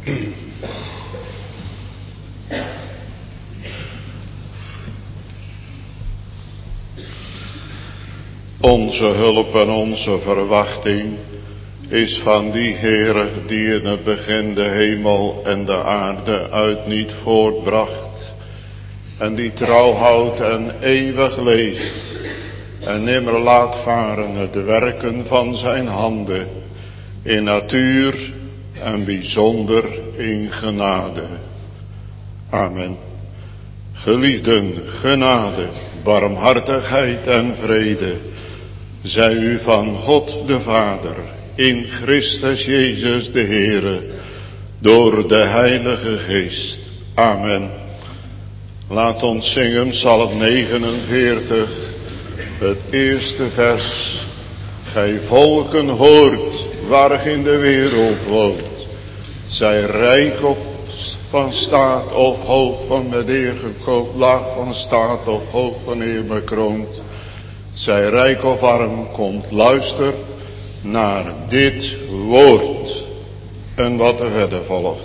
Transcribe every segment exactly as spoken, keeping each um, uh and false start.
Onze hulp en onze verwachting is van die Heere die in het begin de hemel en de aarde uit niet voortbracht. En die trouw houdt en eeuwig leeft. En nimmer laat varen het werken van zijn handen. In natuur en bijzonder in genade. Amen. Geliefden, genade, barmhartigheid en vrede zij u van God de Vader, in Christus Jezus de Heere, door de Heilige Geest. Amen. Laat ons zingen Psalm negenenveertig, het eerste vers. Gij volken hoort, waarin de wereld woont. Zij rijk of van staat of hoog van met eer gekoopt, laag van staat of hoog van eer bekroond. Zij rijk of arm, komt luister naar dit woord. En wat er verder volgt.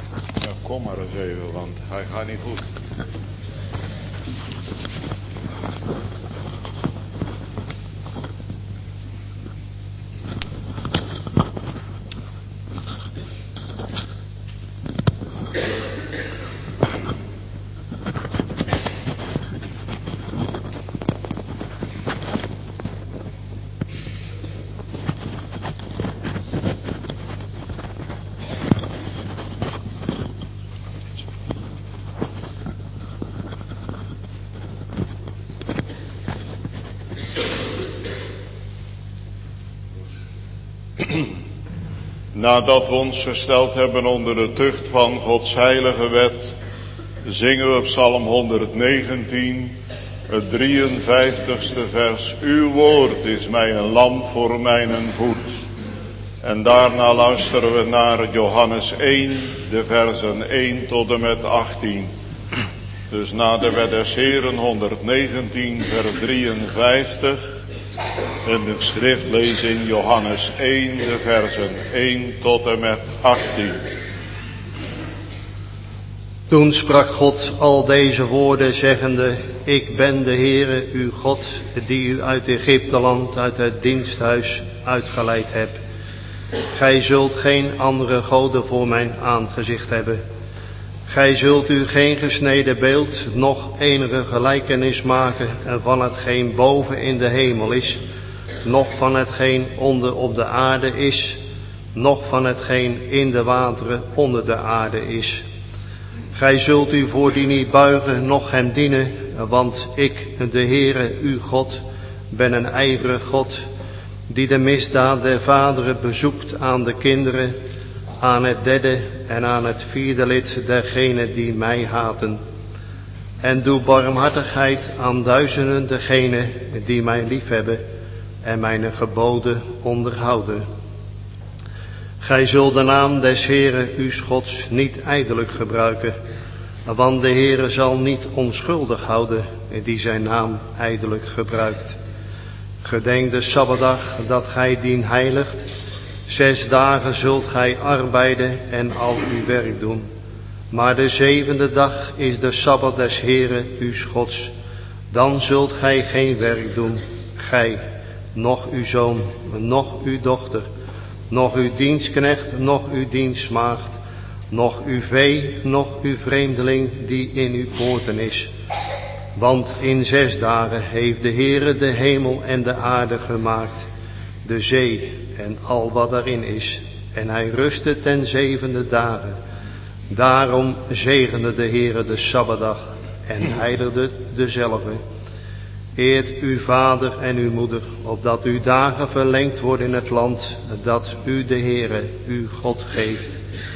Kom maar eens even, want hij gaat niet goed. Nadat we ons gesteld hebben onder de tucht van Gods heilige wet, zingen we Psalm honderdnegentien, het drieënvijftigste vers. Uw woord is mij een lamp voor mijn voet. En daarna luisteren we naar Johannes één, de versen één tot en met achttien. Dus na de wet des Heren honderdnegentien, vers drieënvijftig. En de schriftlezing Johannes één, de versen één tot en met achttien. Toen sprak God al deze woorden zeggende, ik ben de Heere uw God, die u uit Egypteland, uit het diensthuis uitgeleid hebt. Gij zult geen andere goden voor mijn aangezicht hebben. Gij zult u geen gesneden beeld, noch enige gelijkenis maken van hetgeen boven in de hemel is, noch van hetgeen onder op de aarde is, noch van hetgeen in de wateren onder de aarde is. Gij zult u voor die niet buigen, noch hem dienen, want ik, de Heere, uw God, ben een ijverig God, die de misdaad der vaderen bezoekt aan de kinderen, aan het derde en aan het vierde lid dergenen die mij haten. En doe barmhartigheid aan duizenden degenen die mij liefhebben en mijn geboden onderhouden. Gij zult de naam des Heeren uw Gods niet ijdelijk gebruiken, want de Heere zal niet onschuldig houden die zijn naam ijdelijk gebruikt. Gedenk de Sabbatdag dat gij dien heiligt. Zes dagen zult gij arbeiden en al uw werk doen. Maar de zevende dag is de Sabbat des Heeren uw Gods. Dan zult gij geen werk doen, gij, noch uw zoon, noch uw dochter, noch uw dienstknecht, noch uw dienstmaagd, noch uw vee, noch uw vreemdeling die in uw poorten is. Want in zes dagen heeft de Heere de hemel en de aarde gemaakt, de zee en al wat daarin is. En hij rustte ten zevende dagen. Daarom zegende de Heere de Sabbatdag en heiligde dezelve. Eert uw vader en uw moeder, opdat uw dagen verlengd worden in het land dat u de Heere, uw God, geeft.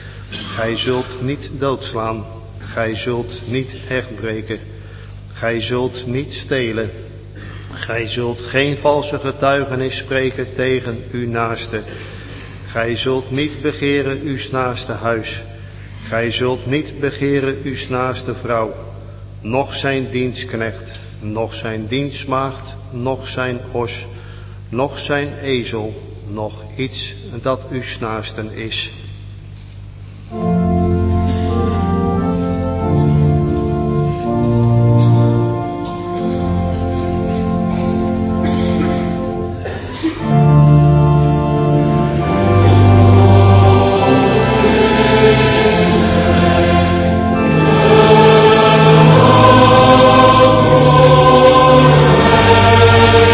Gij zult niet doodslaan, gij zult niet echt breken, gij zult niet stelen, gij zult geen valse getuigenis spreken tegen uw naaste. Gij zult niet begeren uw naaste huis, gij zult niet begeren uw naaste vrouw, noch zijn dienstknecht, noch zijn dienstmaagd, noch zijn os, noch zijn ezel, noch iets dat uw naasten is.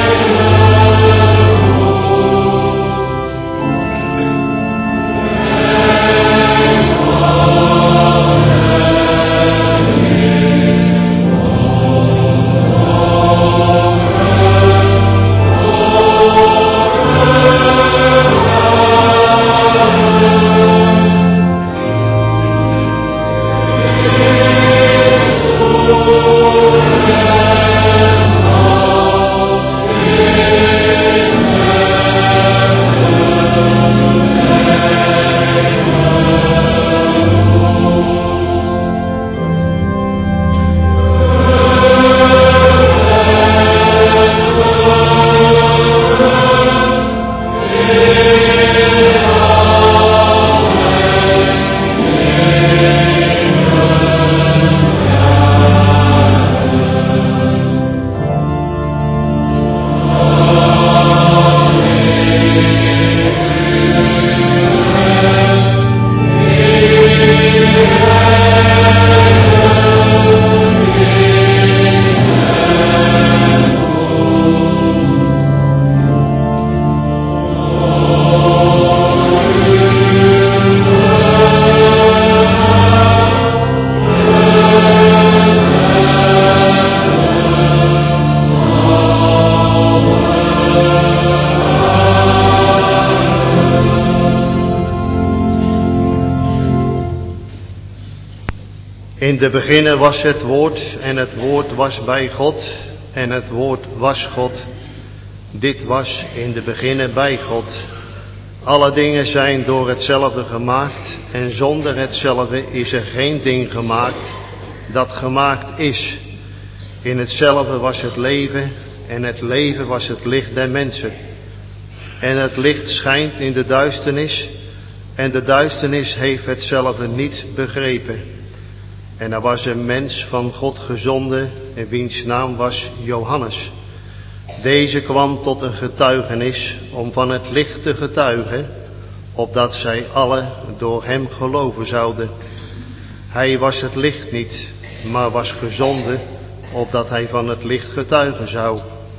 Amen. In de beginnen was het woord en het woord was bij God en het woord was God. Dit was in de beginnen bij God. Alle dingen zijn door hetzelfde gemaakt en zonder hetzelfde is er geen ding gemaakt dat gemaakt is. In hetzelfde was het leven en het leven was het licht der mensen. En het licht schijnt in de duisternis en de duisternis heeft hetzelfde niet begrepen. En er was een mens van God gezonden en wiens naam was Johannes. Deze kwam tot een getuigenis om van het licht te getuigen, opdat zij alle door hem geloven zouden. Hij was het licht niet, maar was gezonden, opdat hij van het licht getuigen zou.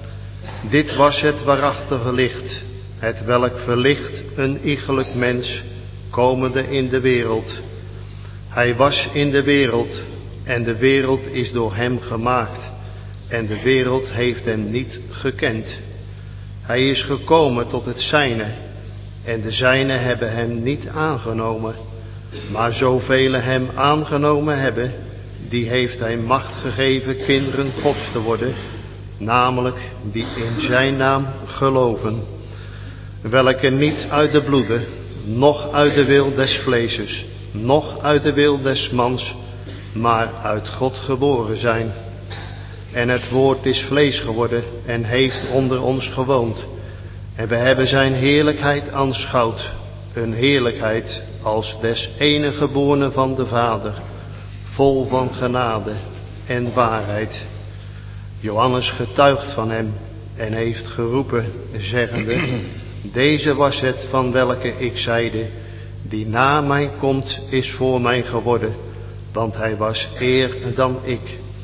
Dit was het waarachtige licht, het welk verlicht een iegelijk mens, komende in de wereld. Hij was in de wereld, en de wereld is door hem gemaakt, en de wereld heeft hem niet gekend. Hij is gekomen tot het zijne, en de zijnen hebben hem niet aangenomen. Maar zoveel hem aangenomen hebben, die heeft hij macht gegeven kinderen Gods te worden, namelijk die in zijn naam geloven. Welke niet uit de bloeden, noch uit de wil des vleeses, noch uit de wil des mans, maar uit God geboren zijn. En het woord is vlees geworden en heeft onder ons gewoond. En we hebben zijn heerlijkheid aanschouwd, een heerlijkheid als des enige geborene van de Vader, vol van genade en waarheid. Johannes getuigt van hem en heeft geroepen, zeggende, deze was het van welke ik zeide, die na mij komt is voor mij geworden, want hij was eer dan ik.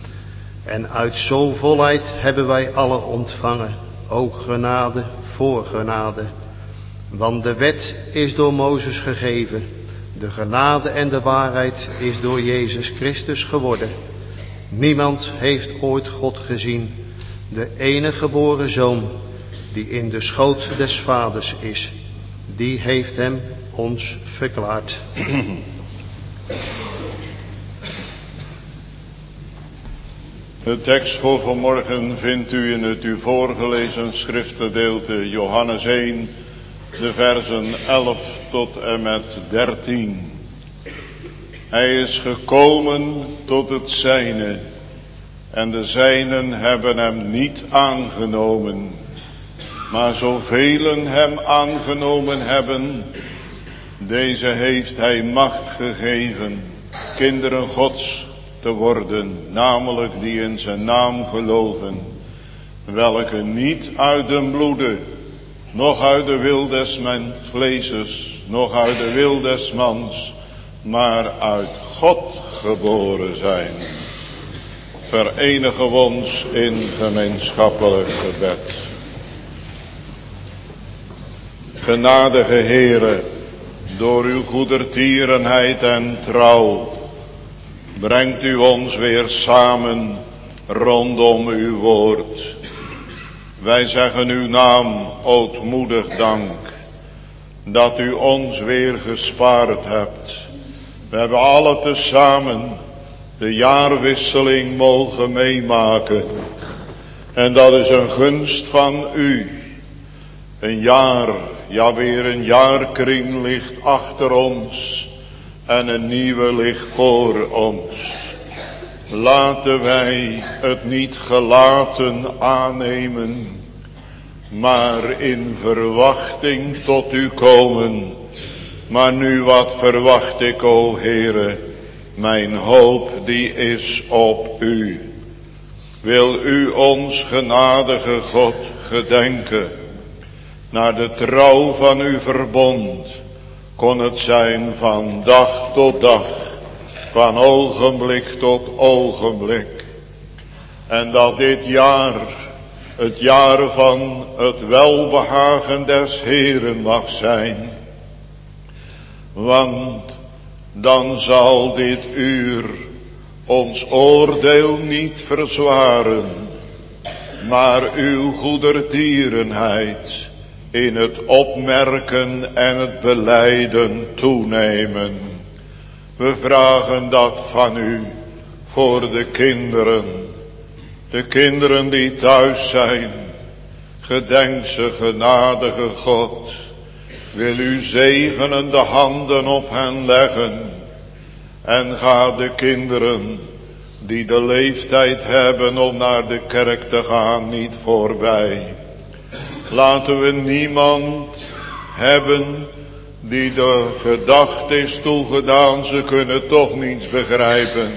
En uit zo'n volheid hebben wij alle ontvangen, ook genade voor genade. Want de wet is door Mozes gegeven, de genade en de waarheid is door Jezus Christus geworden. Niemand heeft ooit God gezien, de enige geboren Zoon, die in de schoot des Vaders is, die heeft hem ons verklaard. De tekst voor vanmorgen vindt u in het u voorgelezen schriftgedeelte Johannes één, de versen elf tot en met dertien. Hij is gekomen tot het zijne, en de zijnen hebben hem niet aangenomen. Maar zoveel hem aangenomen hebben, deze heeft hij macht gegeven, kinderen Gods te worden, namelijk die in zijn naam geloven, welke niet uit den bloede, noch uit de wil des men vleeses, noch uit de wil des mans, maar uit God geboren zijn. Verenigen we ons in gemeenschappelijk gebed. Genadige Heere, door uw goedertierenheid en trouw, brengt u ons weer samen rondom uw woord. Wij zeggen uw naam ootmoedig dank, dat u ons weer gespaard hebt. We hebben alle tezamen de jaarwisseling mogen meemaken. En dat is een gunst van u. Een jaar, ja weer een jaarkring ligt achter ons. En een nieuwe ligt voor ons. Laten wij het niet gelaten aannemen, maar in verwachting tot u komen. Maar nu wat verwacht ik, o Heere, mijn hoop die is op u. Wil u ons genadige God gedenken, naar de trouw van uw verbond, kon het zijn van dag tot dag, van ogenblik tot ogenblik. En dat dit jaar het jaar van het welbehagen des Heeren mag zijn. Want dan zal dit uur ons oordeel niet verzwaren, maar uw goedertierenheid in het opmerken en het belijden toenemen. We vragen dat van u voor de kinderen, de kinderen die thuis zijn. Gedenk ze, genadige God. Wil u zegenende handen op hen leggen. En ga de kinderen die de leeftijd hebben om naar de kerk te gaan niet voorbij. Laten we niemand hebben die de gedachte is toegedaan, ze kunnen toch niets begrijpen.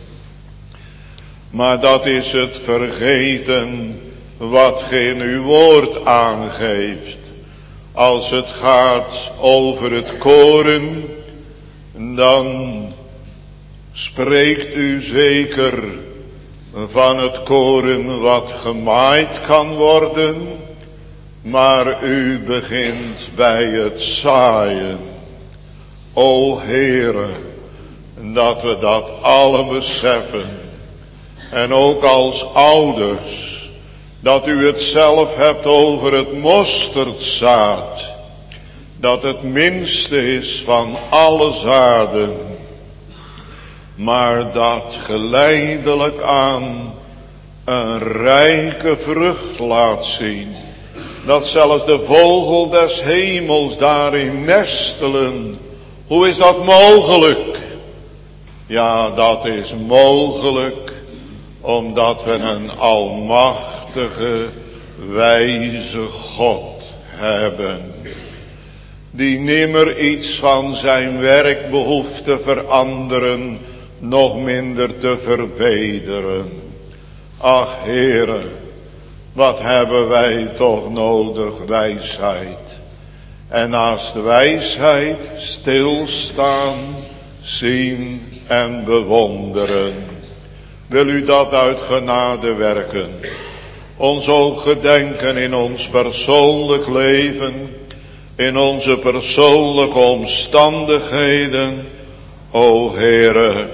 Maar dat is het vergeten wat ge in uw woord aangeeft. Als het gaat over het koren, dan spreekt u zeker van het koren wat gemaaid kan worden, maar u begint bij het zaaien. O Heere, dat we dat allen beseffen. En ook als ouders, dat u het zelf hebt over het mosterdzaad, dat het minste is van alle zaden, maar dat geleidelijk aan een rijke vrucht laat zien. Dat zelfs de vogel des hemels daarin nestelen. Hoe is dat mogelijk? Ja, dat is mogelijk omdat we een almachtige, wijze God hebben. Die nimmer iets van zijn werk behoeft te veranderen, nog minder te verbeteren. Ach Heere, wat hebben wij toch nodig wijsheid. En naast wijsheid stilstaan, zien en bewonderen. Wil u dat uit genade werken. Ons ook gedenken in ons persoonlijk leven, in onze persoonlijke omstandigheden. O Heere,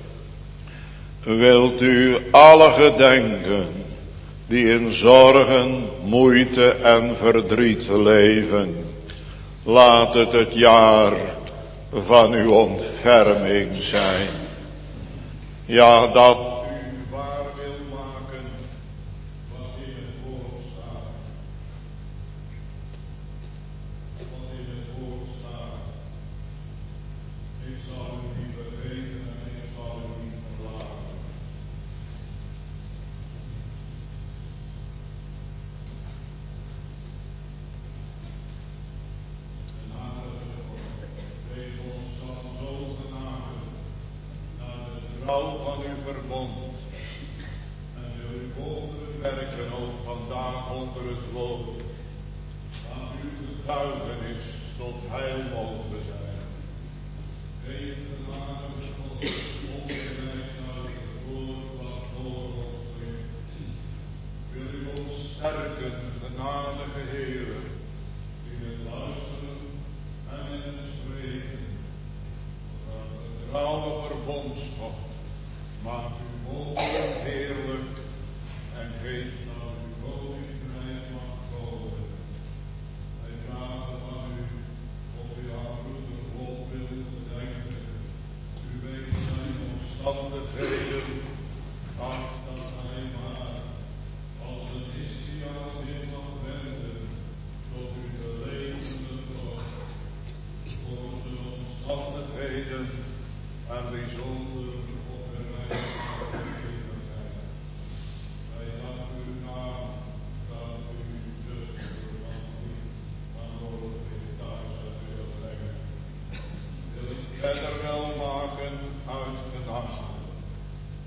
wilt u alle gedenken die in zorgen, moeite en verdriet leven. Laat het het jaar van uw ontferming zijn. Ja, dat u waar wil maken wat in het woord staat. Wat in het woord staat. Ik zal u niet vergeten en ik zal u niet verlaten. Van uw verbond. En wil uw wonderen werken ook vandaag onder het woord. Dat uw getuigenis tot heil mogen zijn. Geef genade God, onderwijs uit het woord wat voor ons ligt. Wil u ons sterken, genadige Heere, in het luisteren en in het spreken. Dat de trouwe verbondschap maak uw wonderen heerlijk en geef dat uw koninkrijk mag komen. Wij vragen van u of u aan broeder God wilt gedenken. U weet zijn omstandigheden, ach dat hij maar als een Messias zich mag wenden tot uw belevende God. Voor zijn omstandigheden en bijzonder op de reis van de eeuwigheid. Wij danken uw naam dat u zuster van die van nodig in thuis hebt willen brengen. Wil het verder wel maken uit genade.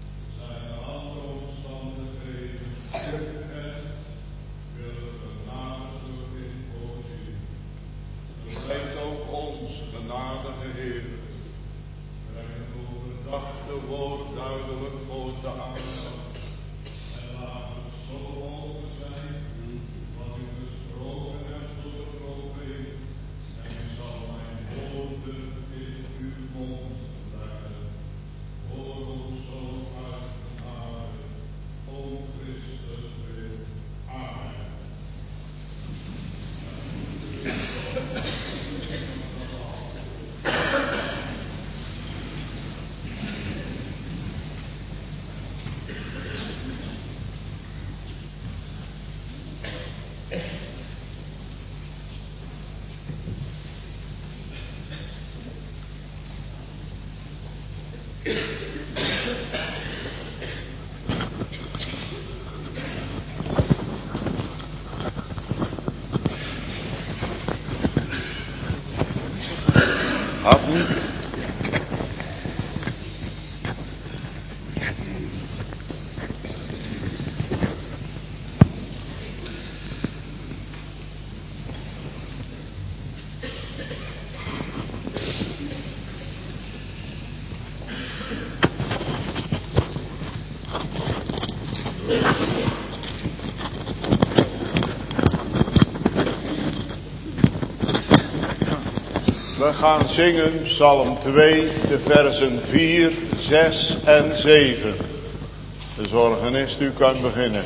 We gaan zingen Psalm twee, de versen vier, zes en zeven. De zorgenist, u kan beginnen.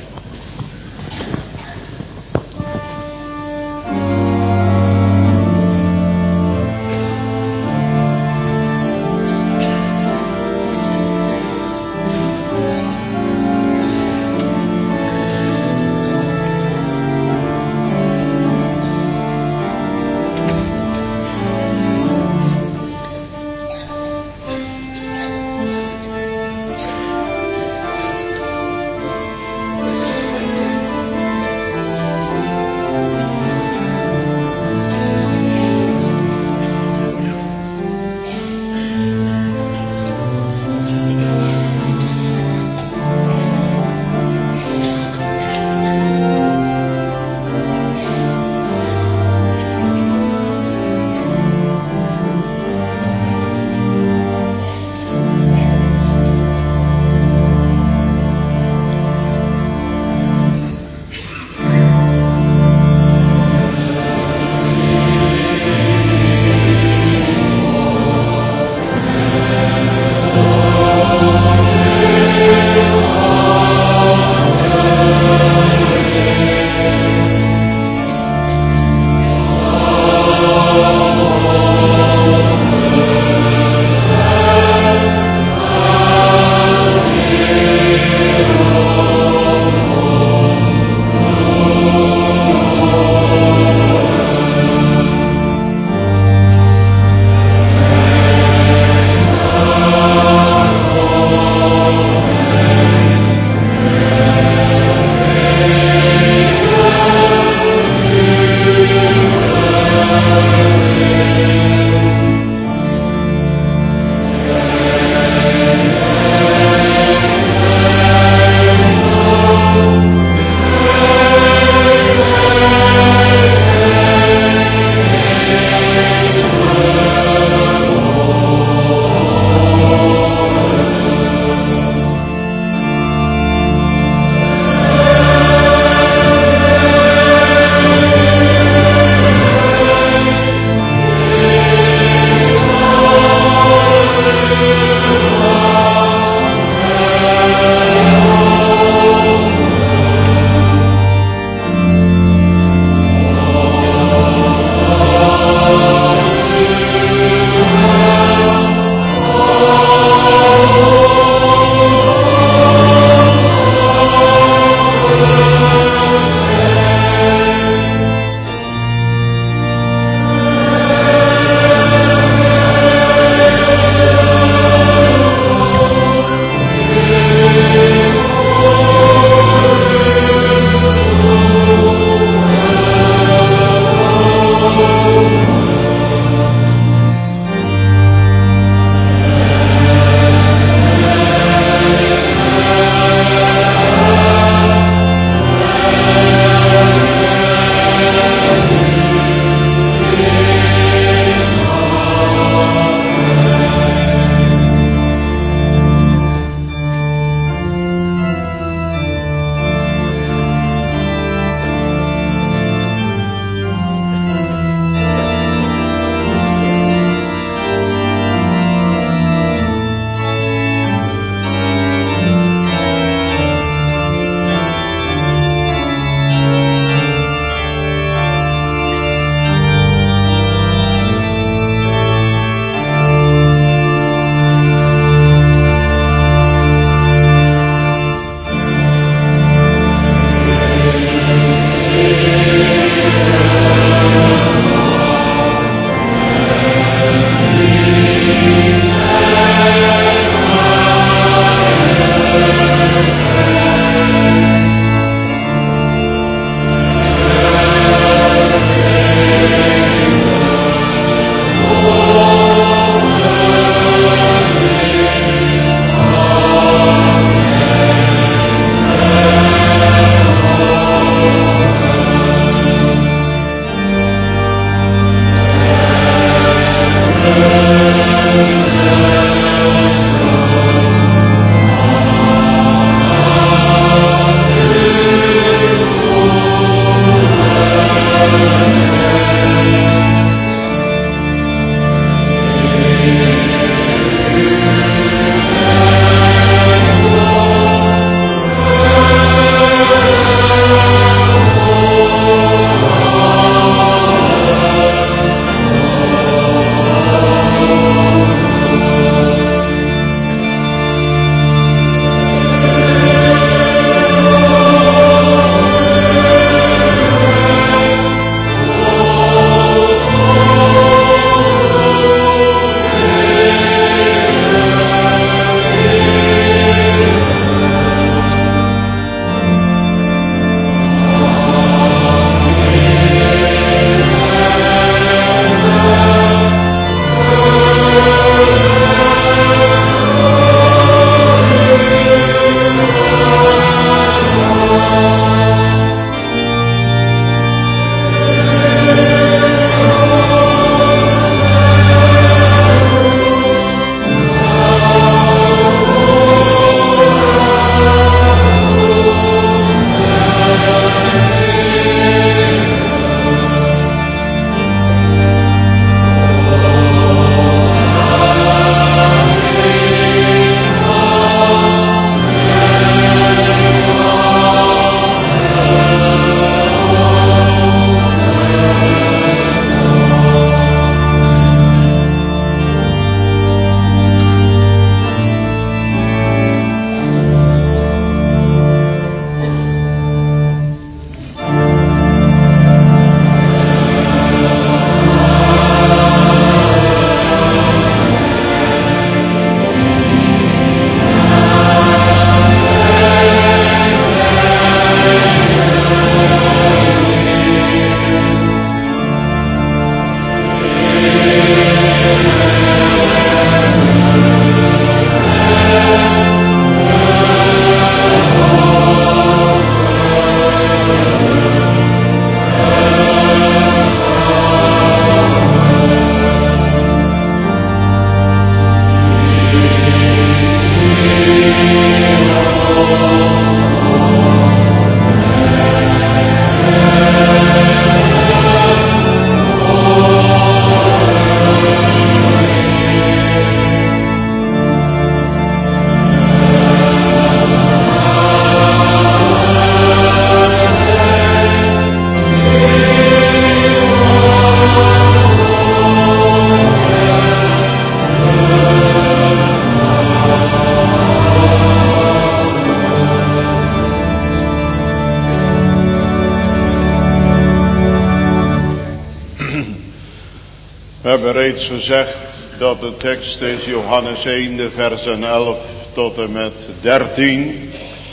We hebben reeds gezegd dat de tekst is Johannes één, de versen elf tot en met dertien.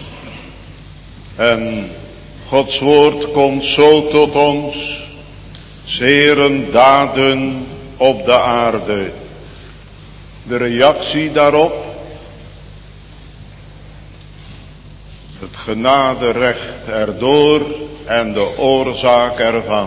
En Gods woord komt zo tot ons, zeren daden op de aarde. De reactie daarop, het genaderecht erdoor en de oorzaak ervan.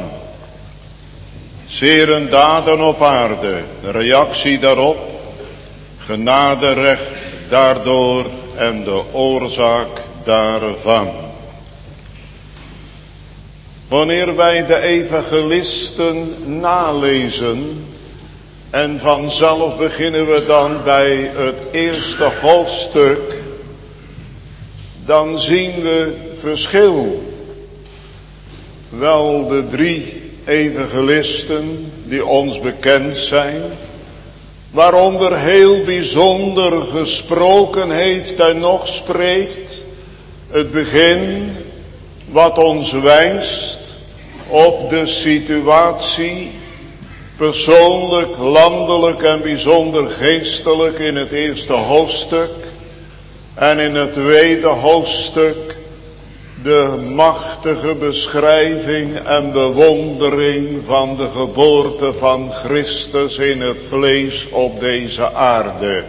Zeren daden op aarde, de reactie daarop, genaderecht daardoor en de oorzaak daarvan. Wanneer wij de evangelisten nalezen, en vanzelf beginnen we dan bij het eerste hoofdstuk, dan zien we verschil. Wel de drie evangelisten die ons bekend zijn, waaronder heel bijzonder gesproken heeft en nog spreekt, het begin wat ons wijst op de situatie, persoonlijk, landelijk en bijzonder geestelijk in het eerste hoofdstuk. En in het tweede hoofdstuk de machtige beschrijving en bewondering van de geboorte van Christus in het vlees op deze aarde.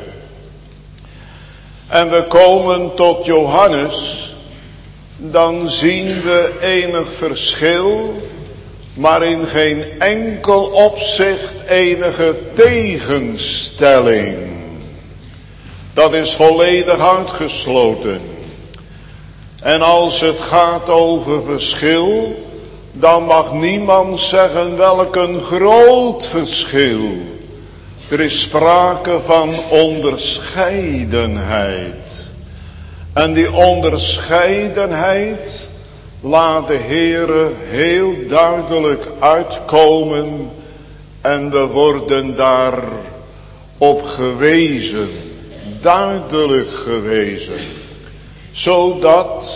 En we komen tot Johannes, dan zien we enig verschil, maar in geen enkel opzicht enige tegenstelling. Dat is volledig uitgesloten. En als het gaat over verschil, dan mag niemand zeggen welk een groot verschil. Er is sprake van onderscheidenheid. En die onderscheidenheid laat de Heere heel duidelijk uitkomen. En we worden daar op gewezen. Duidelijk gewezen. Zodat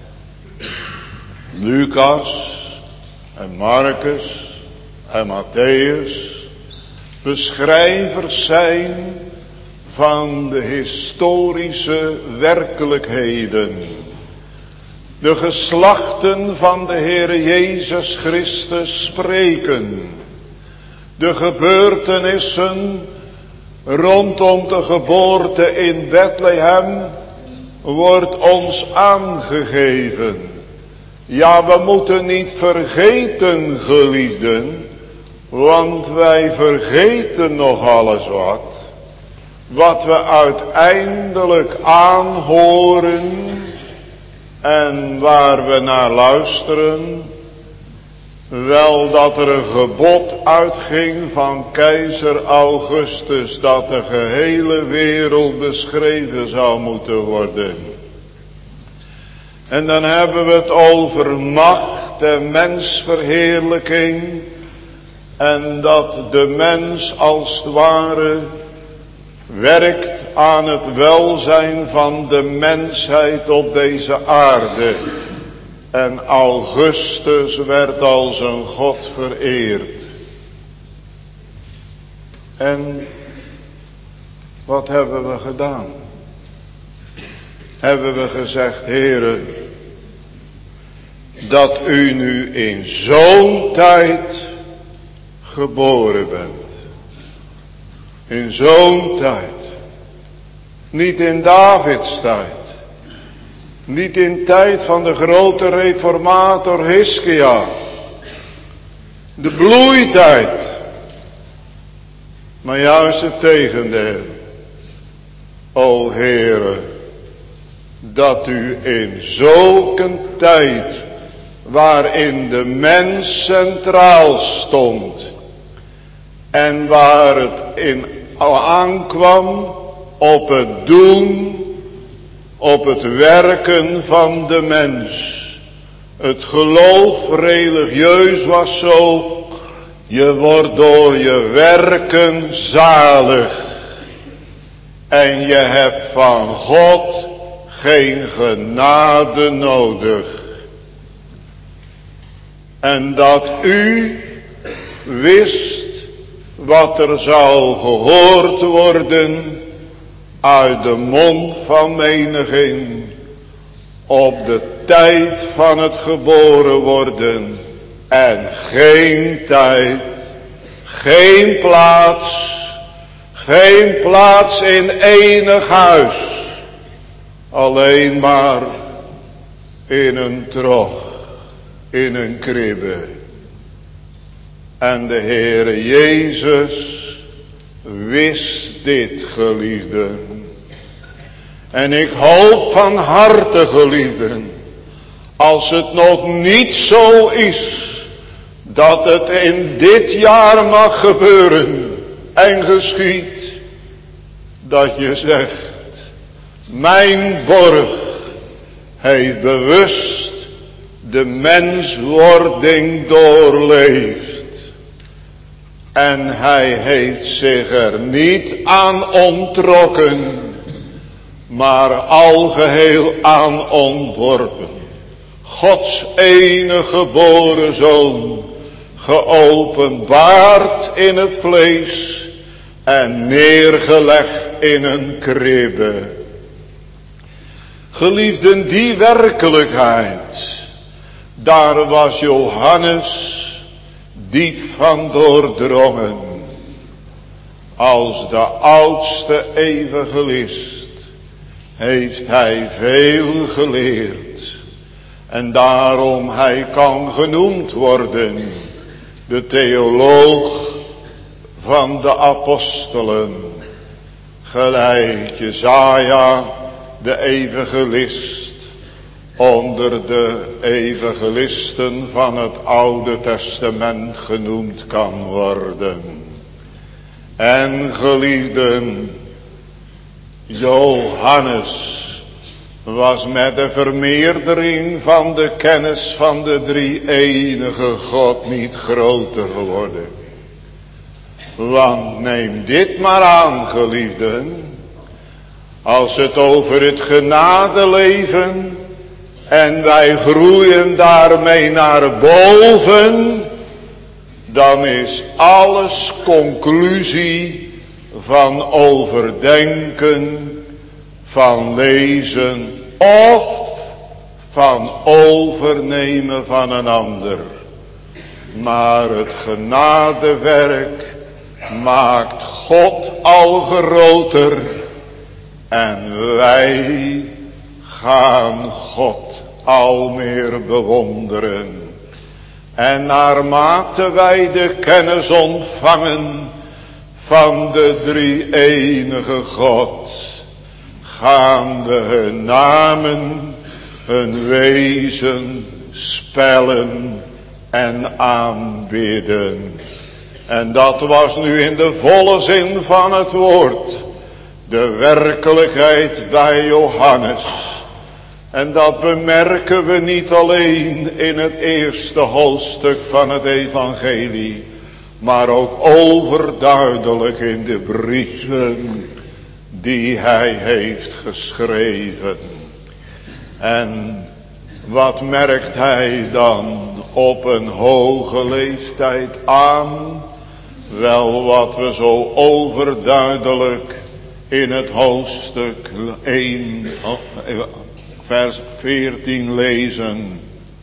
Lucas en Marcus en Matthäus beschrijvers zijn van de historische werkelijkheden. De geslachten van de Heere Jezus Christus spreken. De gebeurtenissen rondom de geboorte in Bethlehem wordt ons aangegeven. Ja, we moeten niet vergeten, geliefden, want wij vergeten nog alles wat. Wat we uiteindelijk aanhoren en waar we naar luisteren. Wel dat er een gebod uitging van keizer Augustus dat de gehele wereld beschreven zou moeten worden. En dan hebben we het over macht en mensverheerlijking. En dat de mens als het ware werkt aan het welzijn van de mensheid op deze aarde. En Augustus werd als een God vereerd. En wat hebben we gedaan? Hebben we gezegd, Heere, dat u nu in zo'n tijd geboren bent. In zo'n tijd. Niet in Davids tijd. Niet in tijd van de grote reformator Hiskia. De bloeitijd. Maar juist het tegendeel. O Heere, dat u in zulke tijd waarin de mens centraal stond en waar het in aankwam op het doen, op het werken van de mens. Het geloof religieus was zo, je wordt door je werken zalig. En je hebt van God geen genade nodig. En dat u wist wat er zou gehoord worden uit de mond van menigeen op de tijd van het geboren worden en geen tijd, geen plaats, geen plaats in enig huis, alleen maar in een trog, in een kribbe. En de Heere Jezus wist dit, geliefden. En ik hoop van harte, geliefden, als het nog niet zo is, dat het in dit jaar mag gebeuren en geschiet, dat je zegt, mijn borg heeft bewust de menswording doorleefd. En hij heeft zich er niet aan onttrokken, maar algeheel aan ontworpen. Gods enige geboren Zoon, geopenbaard in het vlees en neergelegd in een kribbe. Geliefden, die werkelijkheid, daar was Johannes diep van doordrongen. Als de oudste evangelist heeft hij veel geleerd. En daarom hij kan genoemd worden de theoloog van de apostelen. Gelijk Jesaja de evangelist onder de evangelisten van het Oude Testament genoemd kan worden. En geliefden, Johannes was met de vermeerdering van de kennis van de drie-enige God niet groter geworden. Want neem dit maar aan, geliefden, als het over het genadeleven en wij groeien daarmee naar boven, dan is alles conclusie van overdenken, van lezen of van overnemen van een ander. Maar het genadewerk maakt God al groter en wij gaan God al meer bewonderen. En naarmate wij de kennis ontvangen van de drie-enige God, gaan we hun namen, hun wezen spellen en aanbidden. En dat was nu in de volle zin van het woord de werkelijkheid bij Johannes. En dat bemerken we niet alleen in het eerste hoofdstuk van het evangelie, maar ook overduidelijk in de brieven die hij heeft geschreven. En wat merkt hij dan op een hoge leeftijd aan? Wel, wat we zo overduidelijk in het hoofdstuk één vers veertien lezen.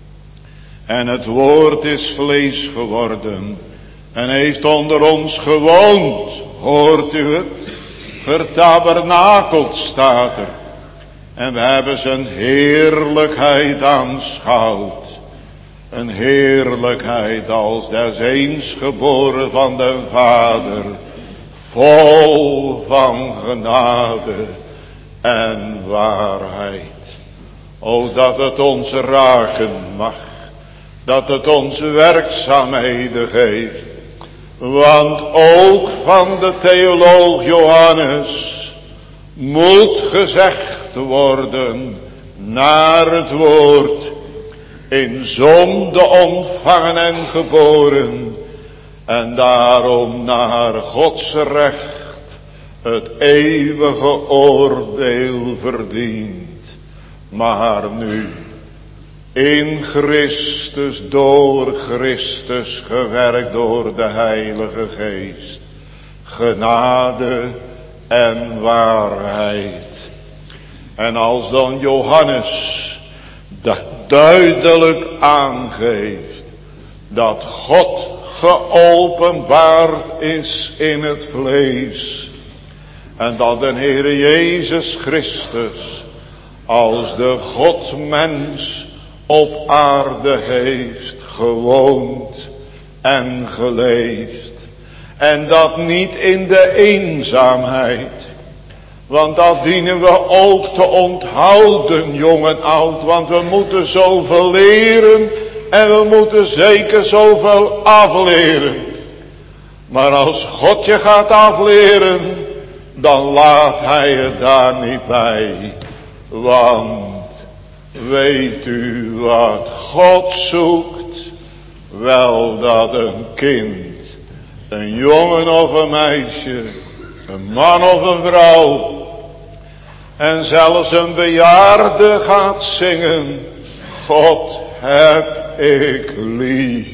En het woord is vlees geworden en heeft onder ons gewoond. Hoort u het? Vertabernakeld staat er. En we hebben zijn heerlijkheid aanschouwd. Een heerlijkheid als des eens geboren van den Vader. Vol van genade en waarheid. O, dat het ons raken mag. Dat het ons werkzaamheden geeft. Want ook van de theoloog Johannes moet gezegd worden naar het woord, in zonde ontvangen en geboren, en daarom naar Gods recht het eeuwige oordeel verdient. Maar nu in Christus, door Christus, gewerkt door de Heilige Geest, genade en waarheid. En als dan Johannes dat duidelijk aangeeft, dat God geopenbaard is in het vlees, en dat de Heer Jezus Christus als de Godmens op aarde heeft gewoond en geleefd. En dat niet in de eenzaamheid. Want dat dienen we ook te onthouden, jong en oud. Want we moeten zoveel leren en we moeten zeker zoveel afleren. Maar als God je gaat afleren, dan laat hij het daar niet bij. Want weet u wat God zoekt? Wel dat een kind, een jongen of een meisje, een man of een vrouw, en zelfs een bejaarde gaat zingen, God heb ik lief.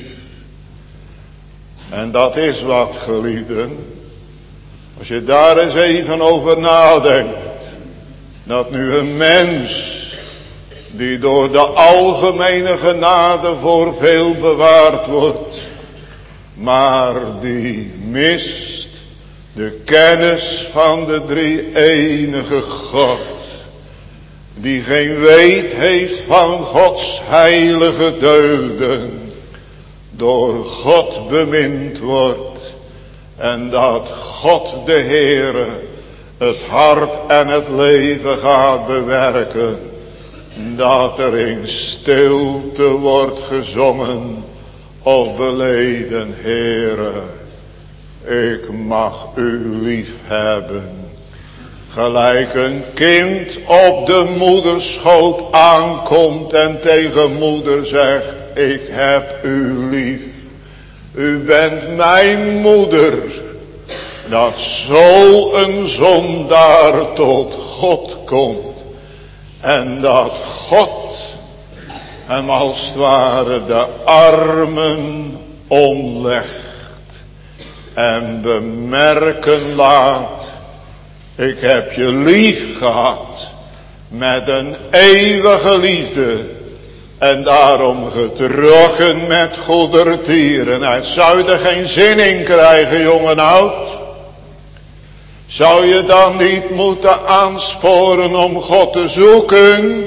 En dat is wat, geliefden. Als je daar eens even over nadenkt, dat nu een mens, die door de algemene genade voor veel bewaard wordt, maar die mist de kennis van de drie-enige God, die geen weet heeft van Gods heilige deugden, door God bemind wordt, en dat God de Heere het hart en het leven gaat bewerken, dat er in stilte wordt gezongen of beleden, Heere, ik mag u lief hebben. Gelijk een kind op de moederschoot aankomt en tegen moeder zegt, ik heb u lief. U bent mijn moeder. Dat zo een zondaar tot God komt. En dat God hem als het ware de armen omlegt. En bemerken laat, ik heb je lief gehad met een eeuwige liefde. En daarom getrokken met goedertieren. Hij zou er geen zin in krijgen, jong en oud. Zou je dan niet moeten aansporen om God te zoeken?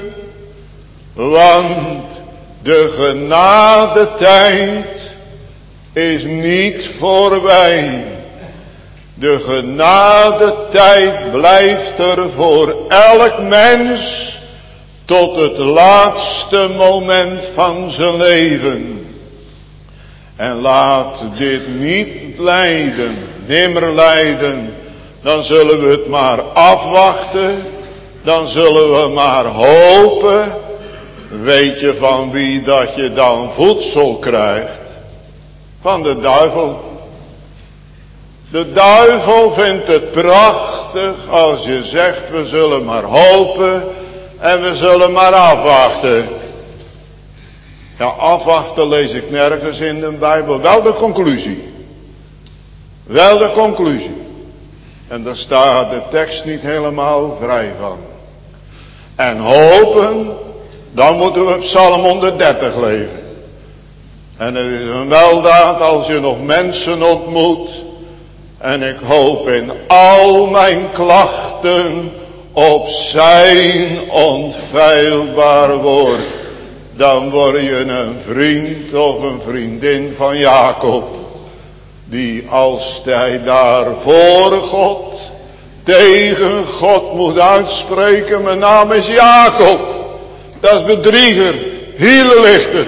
Want de genadetijd is niet voorbij. De genadetijd blijft er voor elk mens tot het laatste moment van zijn leven. En laat dit niet lijden, nimmer lijden. Dan zullen we het maar afwachten. Dan zullen we maar hopen. Weet je van wie dat je dan voedsel krijgt? Van de duivel. De duivel vindt het prachtig als je zegt, we zullen maar hopen en we zullen maar afwachten. Ja, afwachten lees ik nergens in de Bijbel. Wel de conclusie. Wel de conclusie. En daar staat de tekst niet helemaal vrij van. En hopen, dan moeten we Psalm honderddertig leven. En het is een weldaad als je nog mensen ontmoet. En ik hoop in al mijn klachten op zijn onfeilbaar woord. Dan word je een vriend of een vriendin van Jacob. Die als hij daar voor God, tegen God moet uitspreken. Mijn naam is Jacob. Dat is bedrieger, hielenlichter.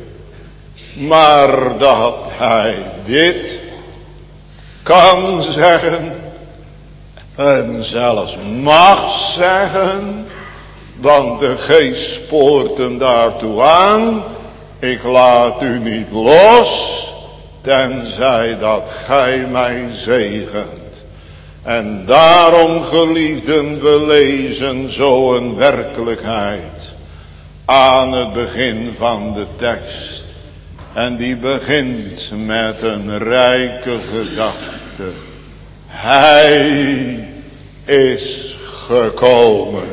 Maar dat hij dit kan zeggen. En zelfs mag zeggen. Want de geest spoort hem daartoe aan. Ik laat u niet los. Tenzij dat gij mij zegent. En daarom, geliefden, we lezen zo'n werkelijkheid aan het begin van de tekst. En die begint met een rijke gedachte. Hij is gekomen.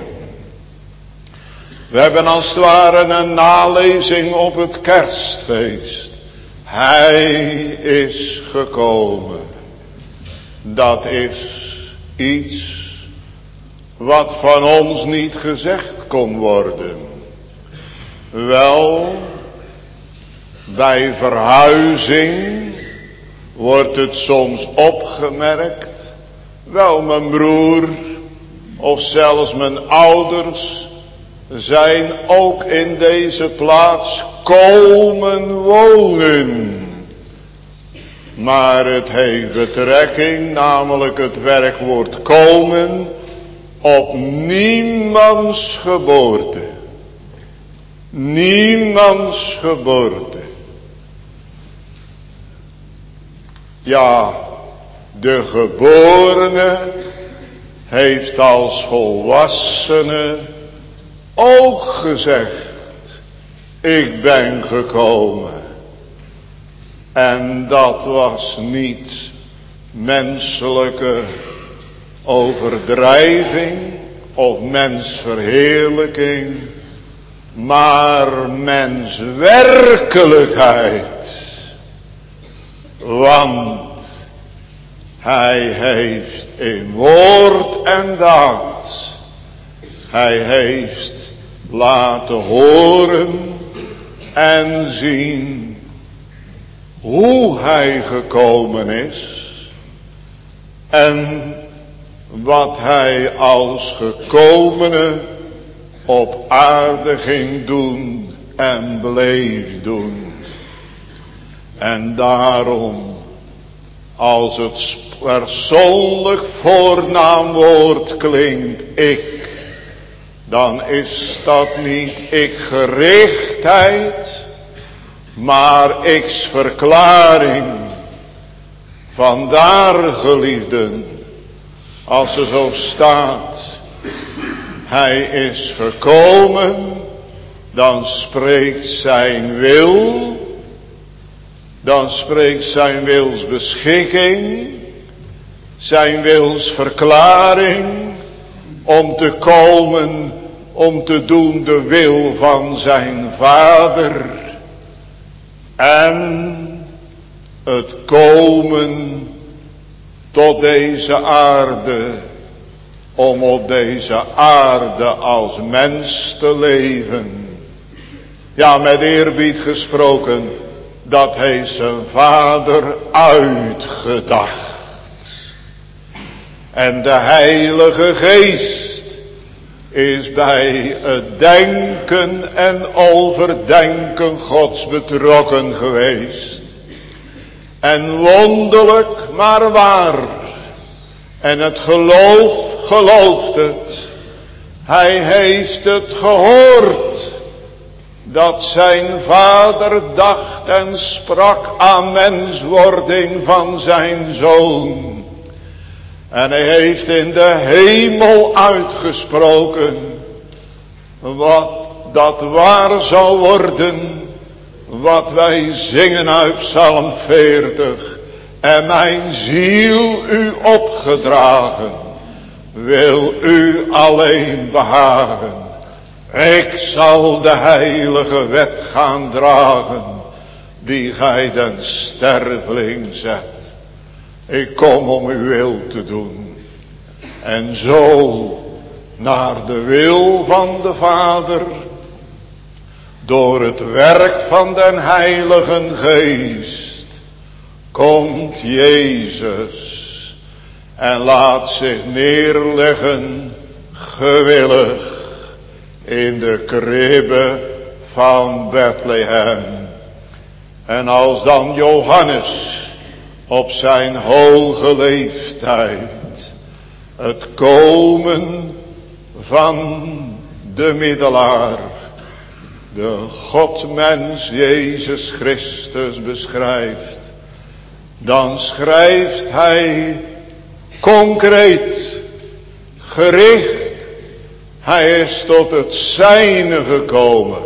We hebben als het ware een nalezing op het kerstfeest. Hij is gekomen. Dat is iets wat van ons niet gezegd kon worden. Wel, bij verhuizing wordt het soms opgemerkt. Wel, mijn broer of zelfs mijn ouders zijn ook in deze plaats komen wonen. Maar het heeft betrekking, namelijk het werkwoord komen, op niemands geboorte. Niemands geboorte. Ja, de geborene heeft als volwassene ook gezegd, ik ben gekomen. En dat was niet menselijke overdrijving of mensverheerlijking, maar menswerkelijkheid. Want hij heeft in woord en daad, hij heeft laten horen en zien hoe hij gekomen is en wat hij als gekomene op aarde ging doen en bleef doen. En daarom, als het persoonlijk voornaamwoord klinkt, ik, dan is dat niet ik gerichtheid, maar ik's verklaring. Vandaar, geliefden, als er zo staat, hij is gekomen, dan spreekt zijn wil, dan spreekt zijn wilsbeschikking, zijn wilsverklaring, om te komen, om te doen de wil van zijn Vader. En het komen tot deze aarde, om op deze aarde als mens te leven. Ja, met eerbied gesproken, dat heeft zijn Vader uitgedacht. En de Heilige Geest is bij het denken en overdenken Gods betrokken geweest. En wonderlijk, maar waar. En het geloof gelooft het. Hij heeft het gehoord. Dat zijn Vader dacht en sprak aan menswording van zijn Zoon. En hij heeft in de hemel uitgesproken, wat dat waar zou worden, wat wij zingen uit Psalm veertig. En mijn ziel u opgedragen, wil u alleen behagen. Ik zal de heilige wet gaan dragen, die gij den sterveling zet. Ik kom om uw wil te doen. En zo naar de wil van de Vader, door het werk van den Heiligen Geest, komt Jezus en laat zich neerleggen gewillig in de kribbe van Bethlehem. En als dan Johannes op zijn hoge leeftijd het komen van de middelaar, de Godmens Jezus Christus beschrijft, dan schrijft hij concreet, gericht, hij is tot het zijne gekomen.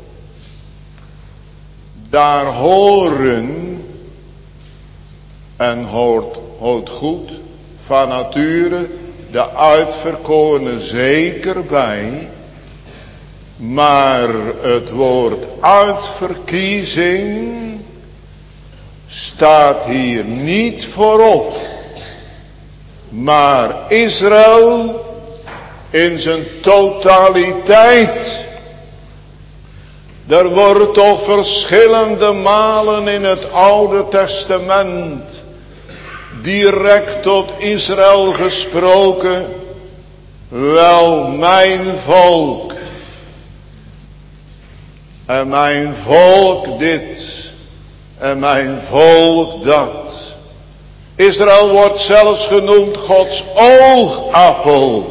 Daar horen, en hoort, hoort goed, van nature de uitverkorene zeker bij. Maar het woord uitverkiezing staat hier niet voorop. Maar Israël in zijn totaliteit. Er wordt toch verschillende malen in het Oude Testament direct tot Israël gesproken. Wel, mijn volk. En mijn volk dit. En mijn volk dat. Israël wordt zelfs genoemd Gods oogappel.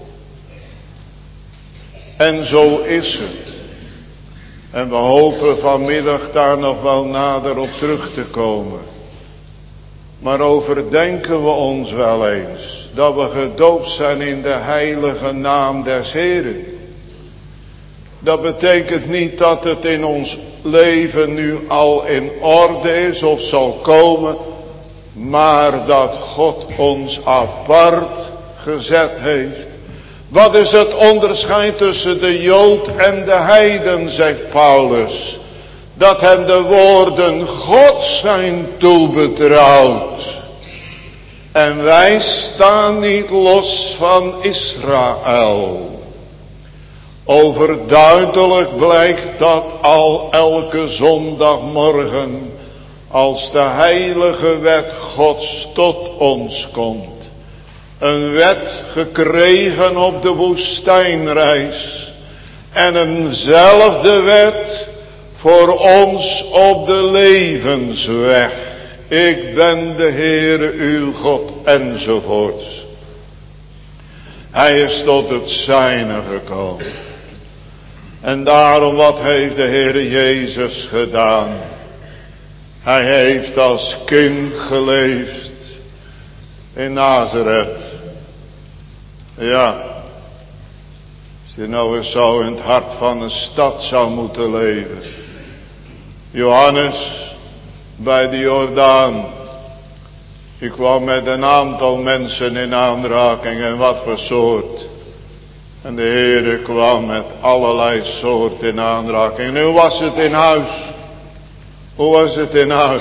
En zo is het. En we hopen vanmiddag daar nog wel nader op terug te komen. Maar overdenken we ons wel eens dat we gedoopt zijn in de heilige naam des Heren. Dat betekent niet dat het in ons leven nu al in orde is of zal komen, maar dat God ons apart gezet heeft. Wat is het onderscheid tussen de Jood en de heiden, zegt Paulus? Dat hem de woorden Gods zijn toebetrouwd. En wij staan niet los van Israël. Overduidelijk blijkt dat al elke zondagmorgen, als de heilige wet Gods tot ons komt. Een wet gekregen op de woestijnreis. En eenzelfde wet voor ons op de levensweg. Ik ben de Heere uw God enzovoorts. Hij is tot het zijne gekomen. En daarom, wat heeft de Heere Jezus gedaan? Hij heeft als kind geleefd in Nazareth. Ja, als je nou eens zo in het hart van een stad zou moeten leven. Johannes bij de Jordaan. Ik kwam met een aantal mensen in aanraking en wat voor soort. En de Heere kwam met allerlei soorten in aanraking. En hoe was het in huis? Hoe was het in huis?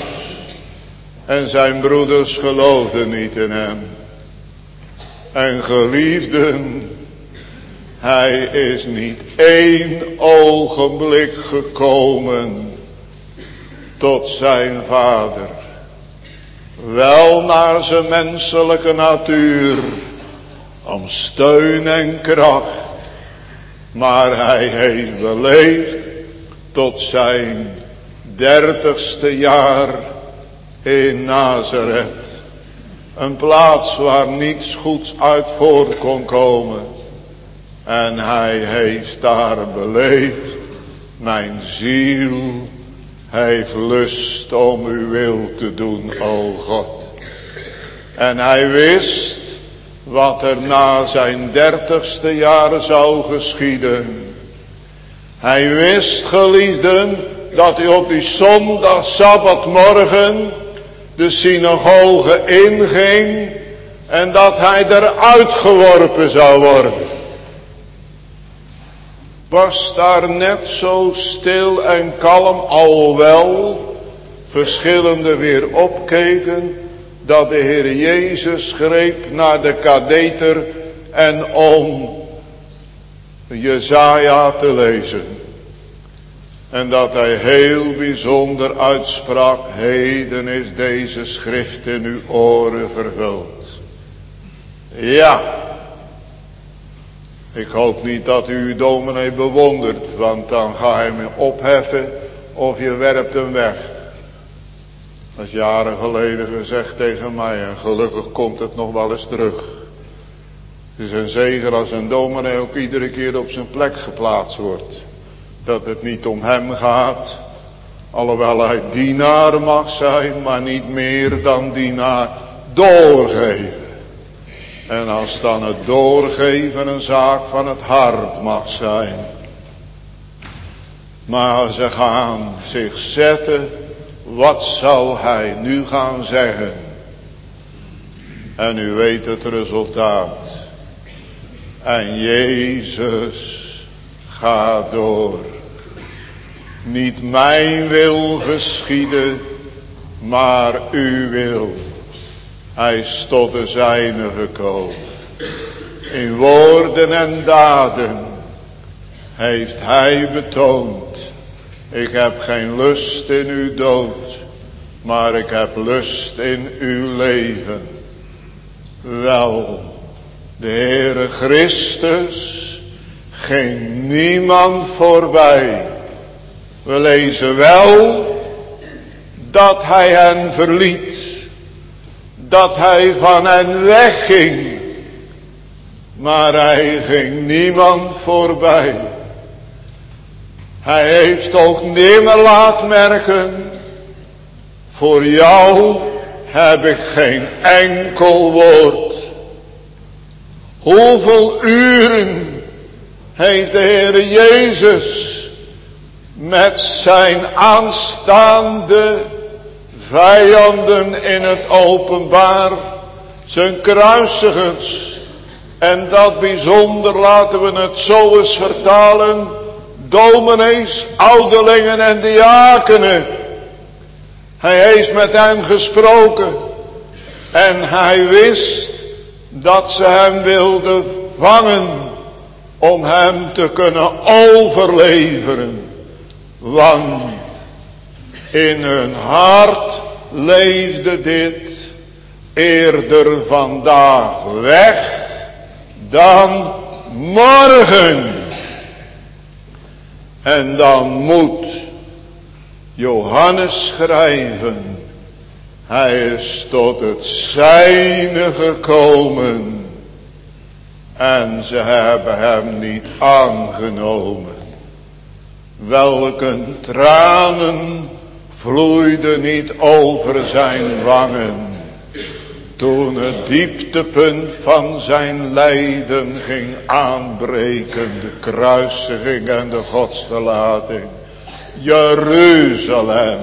En zijn broeders geloofden niet in hem. En geliefden, hij is niet één ogenblik gekomen tot zijn vader. Wel naar zijn menselijke natuur, om steun en kracht. Maar hij heeft beleefd tot zijn dertigste jaar in Nazareth. Een plaats waar niets goeds uit voort kon komen. En hij heeft daar beleefd. Mijn ziel heeft lust om uw wil te doen, o God. En hij wist wat er na zijn dertigste jaar zou geschieden. Hij wist, geliefden, dat hij op die zondag, sabbatmorgen, de synagoge inging en dat hij eruit geworpen zou worden. Was daar net zo stil en kalm, alhoewel verschillende weer opkeken, dat de Heer Jezus greep naar de kadeter en om Jesaja te lezen. En dat hij heel bijzonder uitsprak, heden is deze schrift in uw oren vervuld. Ja, ik hoop niet dat u uw dominee bewondert, want dan ga je hem opheffen of je werpt hem weg. Dat is jaren geleden gezegd tegen mij en gelukkig komt het nog wel eens terug. Het is een zegen als een dominee ook iedere keer op zijn plek geplaatst wordt. Dat het niet om hem gaat, alhoewel hij dienaar mag zijn, maar niet meer dan dienaar doorgeven. En als dan het doorgeven een zaak van het hart mag zijn. Maar ze gaan zich zetten, wat zal hij nu gaan zeggen? En u weet het resultaat. En Jezus gaat door. Niet mijn wil geschieden, maar uw wil. Hij is tot de zijne gekomen. In woorden en daden heeft hij betoond. Ik heb geen lust in uw dood, maar ik heb lust in uw leven. Wel, de Heere Christus ging niemand voorbij. We lezen wel dat hij hen verliet, dat hij van hen wegging, maar hij ging niemand voorbij. Hij heeft ook nimmer laten merken, voor jou heb ik geen enkel woord. Hoeveel uren heeft de Heere Jezus met zijn aanstaande vijanden in het openbaar, zijn kruisigers, en dat bijzonder, laten we het zo eens vertalen, dominees, ouderlingen en diakenen. Hij heeft met hen gesproken en hij wist dat ze hem wilden vangen om hem te kunnen overleveren. Want in hun hart leefde dit eerder vandaag weg dan morgen. En dan moet Johannes schrijven, hij is tot het zijne gekomen en ze hebben hem niet aangenomen. Welke tranen vloeiden niet over zijn wangen toen het dieptepunt van zijn lijden ging aanbreken, de kruisiging en de godsverlating. Jeruzalem,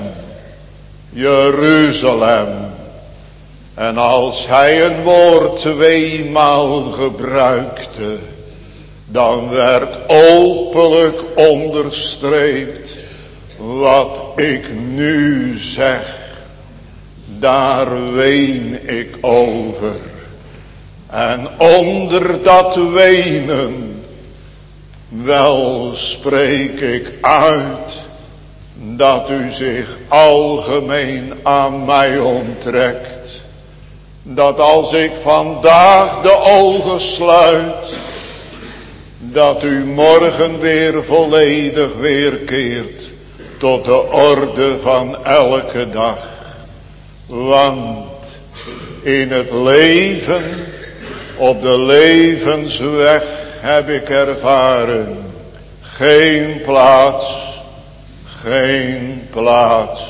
Jeruzalem. En als hij een woord tweemaal gebruikte, dan werd openlijk onderstreept, wat ik nu zeg, daar ween ik over. En onder dat wenen, wel spreek ik uit, dat u zich algemeen aan mij onttrekt. Dat als ik vandaag de ogen sluit, dat u morgen weer volledig weerkeert tot de orde van elke dag. Want in het leven, op de levensweg heb ik ervaren, geen plaats, geen plaats.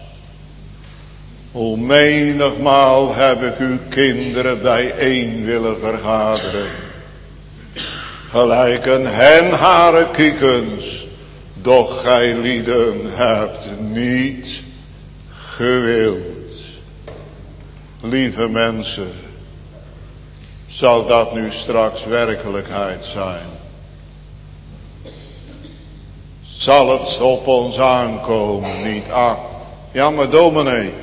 Hoe menigmaal heb ik uw kinderen bijeen willen vergaderen. Gelijk een hen hare kiekens, doch gij lieden hebt niet gewild. Lieve mensen, zal dat nu straks werkelijkheid zijn? Zal het op ons aankomen? Niet aan. Ja, maar dominee,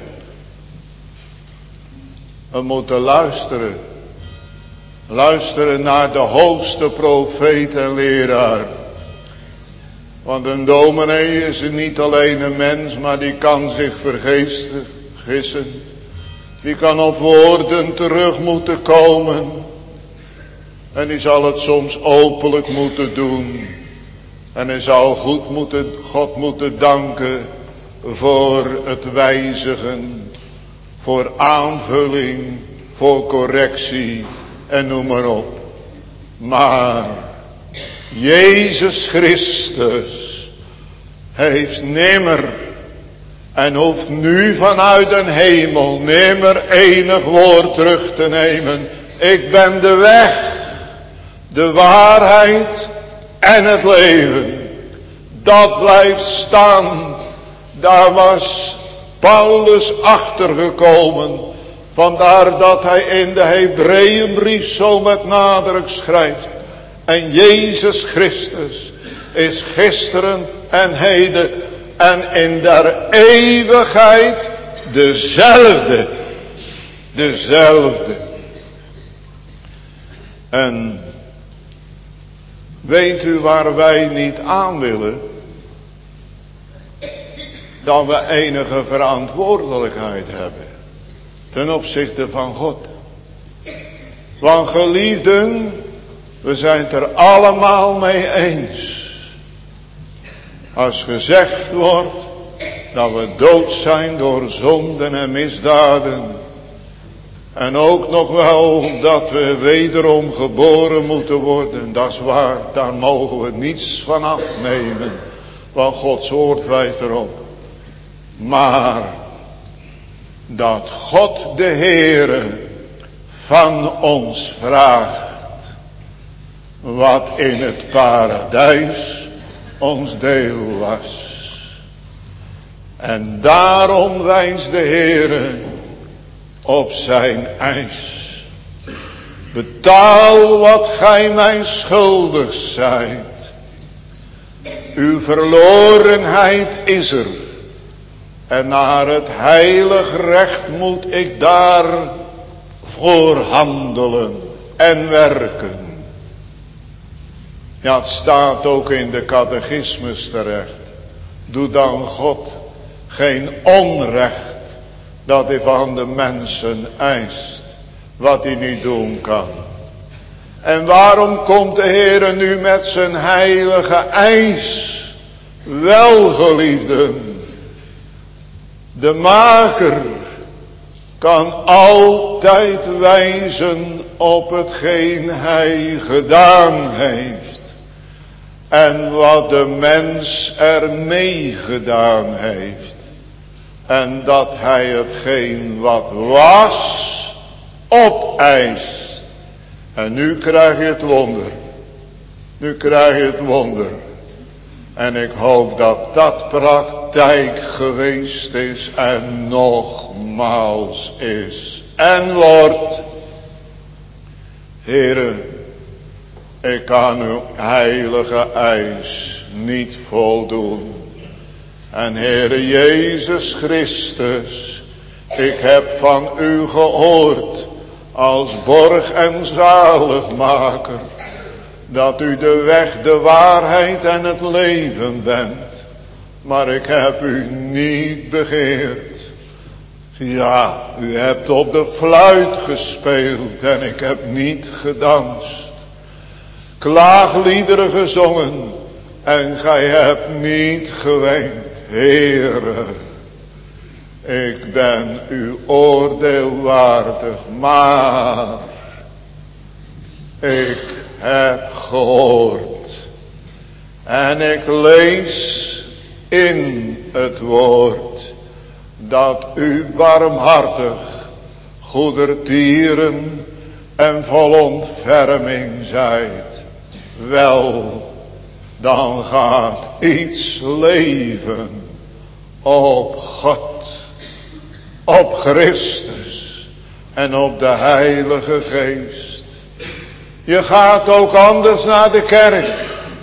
we moeten luisteren. Luisteren naar de hoogste profeet en leraar. Want een dominee is niet alleen een mens, maar die kan zich vergissen. Die kan op woorden terug moeten komen. En die zal het soms openlijk moeten doen. En hij zal goed moeten, God moeten danken voor het wijzigen, voor aanvulling, voor correctie en noem maar op. Maar Jezus Christus heeft nimmer en hoeft nu vanuit den hemel nimmer enig woord terug te nemen. Ik ben de weg, de waarheid en het leven. Dat blijft staan. Daar was Paulus achtergekomen Vandaar dat hij in de Hebreeënbrief zo met nadruk schrijft. En Jezus Christus is gisteren en heden en in der eeuwigheid dezelfde. Dezelfde. En weet u waar wij niet aan willen? Dat we enige verantwoordelijkheid hebben ten opzichte van God. Want geliefden, we zijn het er allemaal mee eens. Als gezegd wordt dat we dood zijn door zonden en misdaden. En ook nog wel dat we wederom geboren moeten worden. Dat is waar, daar mogen we niets van afnemen. Want Gods woord wijst erop. Maar dat God de Heere van ons vraagt wat in het paradijs ons deel was. En daarom wijst de Heere op zijn eis. Betaal wat gij mij schuldig zijt. Uw verlorenheid is er. En naar het heilig recht moet ik daarvoor handelen en werken. Ja, het staat ook in de catechismus terecht. Doe dan God geen onrecht dat hij van de mensen eist wat hij niet doen kan. En waarom komt de Heere nu met zijn heilige eis? Wel, geliefden, de maker kan altijd wijzen op hetgeen hij gedaan heeft. En wat de mens ermee gedaan heeft. En dat hij hetgeen wat was opeist. En nu krijg je het wonder. Nu krijg je het wonder. En ik hoop dat dat praktijk geweest is en nogmaals is en wordt. Heere, ik kan uw heilige eis niet voldoen. En Heere Jezus Christus, ik heb van u gehoord als borg en zaligmaker, dat u de weg, de waarheid en het leven bent. Maar ik heb u niet begeerd. Ja, u hebt op de fluit gespeeld en ik heb niet gedanst. Klaagliederen gezongen en gij hebt niet geweend. Heere, ik ben uw oordeel waardig, maar ik heb gehoord. En ik lees in het woord dat u barmhartig, goedertieren en vol ontferming zijt. Wel, dan gaat iets leven op God, op Christus en op de Heilige Geest. Je gaat ook anders naar de kerk.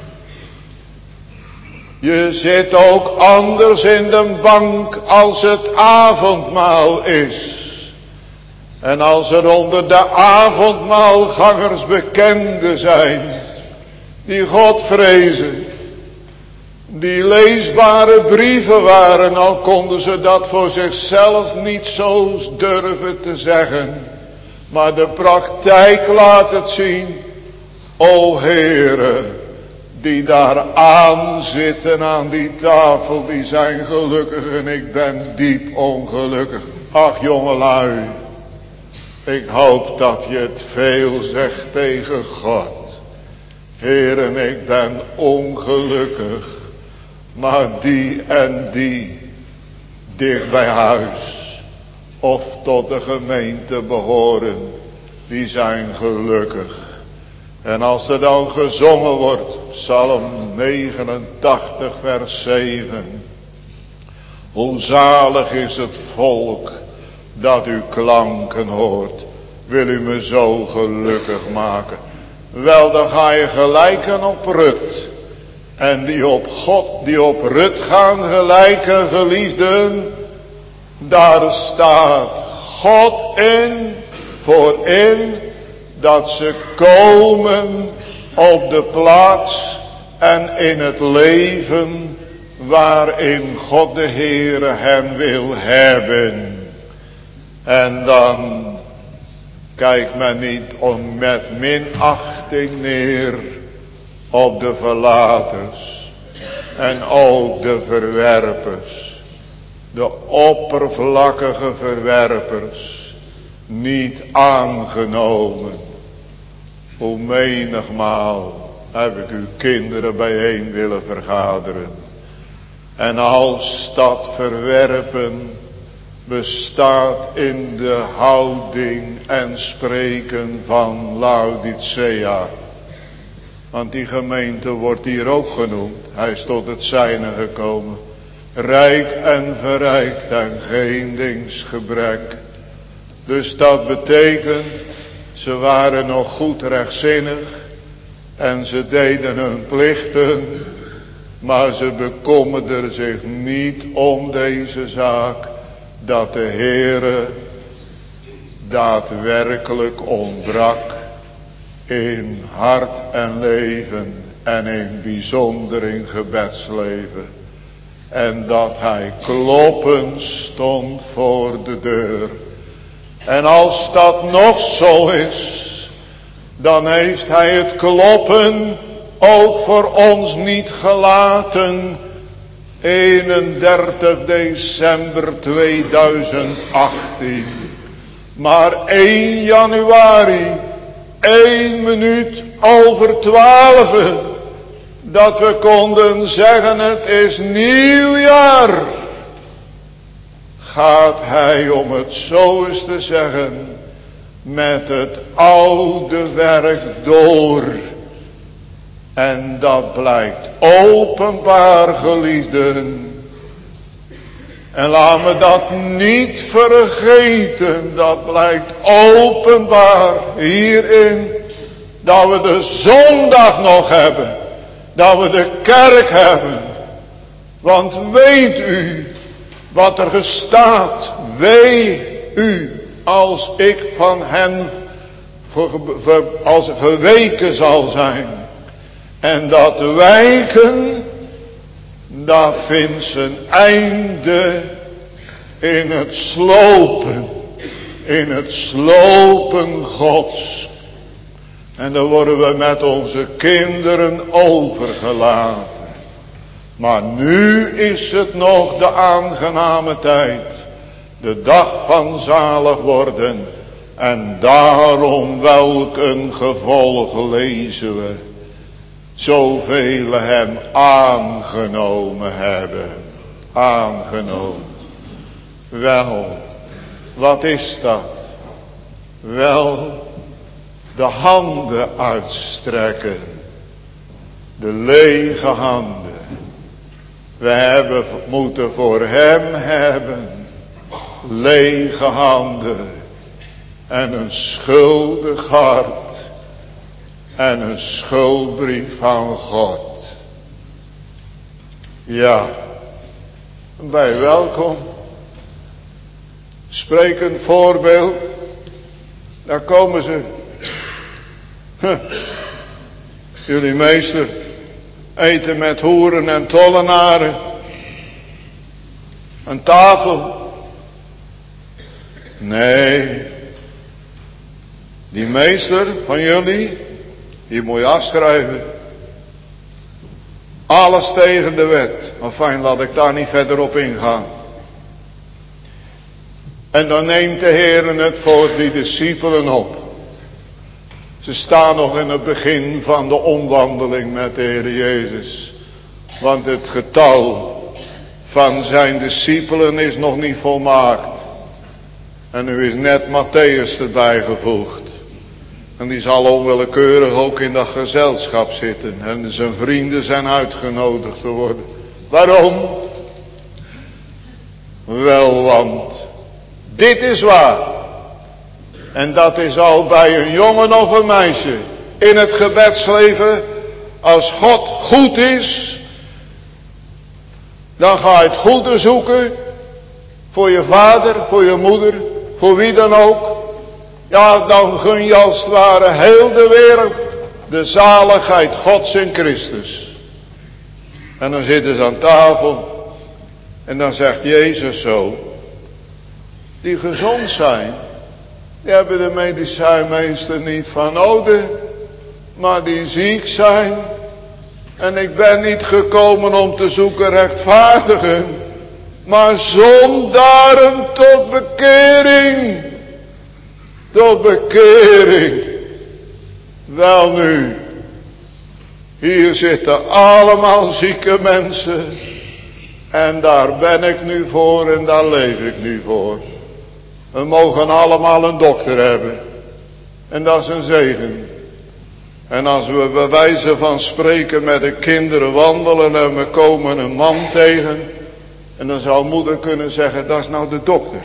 Je zit ook anders in de bank als het avondmaal is. En als er onder de avondmaalgangers bekenden zijn, die God vrezen, die leesbare brieven waren, al konden ze dat voor zichzelf niet zo durven te zeggen. Maar de praktijk laat het zien. O Heere, die daar aan zitten aan die tafel, die zijn gelukkig en ik ben diep ongelukkig. Ach jongelui, ik hoop dat je het veel zegt tegen God. Heere, ik ben ongelukkig, maar die en die dicht bij huis of tot de gemeente behoren, die zijn gelukkig. En als er dan gezongen wordt, Psalm negenentachtig vers zeven. Hoe zalig is het volk dat u klanken hoort. Wil u me zo gelukkig maken? Wel, dan ga je gelijken op Rut. En die op God, die op Rut gaan gelijken, geliefden, daar staat God in, voorin, dat ze komen op de plaats en in het leven waarin God de Heere hen wil hebben. En dan kijkt men niet om met minachting neer op de verlaters en ook de verwerpers, de oppervlakkige verwerpers, niet aangenomen. Hoe menigmaal heb ik uw kinderen bijeen willen vergaderen. En als dat verwerpen bestaat in de houding en spreken van Laodicea. Want die gemeente wordt hier ook genoemd. Hij is tot het zijne gekomen. Rijk en verrijkt en geen dingsgebrek. Dus dat betekent, ze waren nog goed rechtzinnig. En ze deden hun plichten. Maar ze bekommerden zich niet om deze zaak. Dat de Heere daadwerkelijk ontbrak in hart en leven en in bijzonder in gebedsleven. En dat hij kloppend stond voor de deur. En als dat nog zo is, dan heeft hij het kloppen ook voor ons niet gelaten. eenendertig december tweeduizend achttien. Maar één januari, één minuut over twaalf, dat we konden zeggen het is nieuwjaar. Gaat hij, om het zo eens te zeggen, met het oude werk door. En dat blijkt openbaar, geliefden. En laat me dat niet vergeten. Dat blijkt openbaar hierin. Dat we de zondag nog hebben. Dat we de kerk hebben. Want weet u wat er gestaat. Wee u als ik van hen als geweken zal zijn. En dat wijken, dat vindt zijn einde in het slopen. In het slopen Gods. En dan worden we met onze kinderen overgelaten. Maar nu is het nog de aangename tijd. De dag van zalig worden. En daarom welk een gevolg lezen we. Zoveel hem aangenomen hebben. Aangenomen. Wel, wat is dat? Wel, de handen uitstrekken. De lege handen. We hebben moeten voor hem hebben. Lege handen. En een schuldig hart. En een schuldbrief van God. Ja. Bij welkom. Sprekend voorbeeld. Daar komen ze. Huh. Jullie meester. Eten met hoeren en tollenaren. Een tafel. Nee. Die meester van jullie. Die moet je afschrijven. Alles tegen de wet. Maar fijn, laat ik daar niet verder op ingaan. En dan neemt de Heer het voor die discipelen op. Ze staan nog in het begin van de omwandeling met de Heer Jezus. Want het getal van zijn discipelen is nog niet volmaakt. En nu is net Matthäus erbij gevoegd. En die zal onwillekeurig ook in dat gezelschap zitten. En zijn vrienden zijn uitgenodigd te worden. Waarom? Wel, want Dit is waar. En dat is al bij een jongen of een meisje. In het gebedsleven. Als God goed is. Dan ga je het goede zoeken. Voor je vader, voor je moeder. Voor wie dan ook. Ja, dan gun je als het ware heel de wereld. De zaligheid Gods in Christus. En dan zitten ze aan tafel. En dan zegt Jezus zo. Die gezond zijn. Die hebben de medicijnmeester niet van nodig. Maar die ziek zijn. En ik ben niet gekomen om te zoeken rechtvaardigen. Maar zondaren tot bekering. Tot bekering. Wel nu. Hier zitten allemaal zieke mensen. En daar ben ik nu voor en daar leef ik nu voor. We mogen allemaal een dokter hebben. En dat is een zegen. En als we bij wijze van spreken met de kinderen wandelen en we komen een man tegen. En dan zou moeder kunnen zeggen, dat is nou de dokter.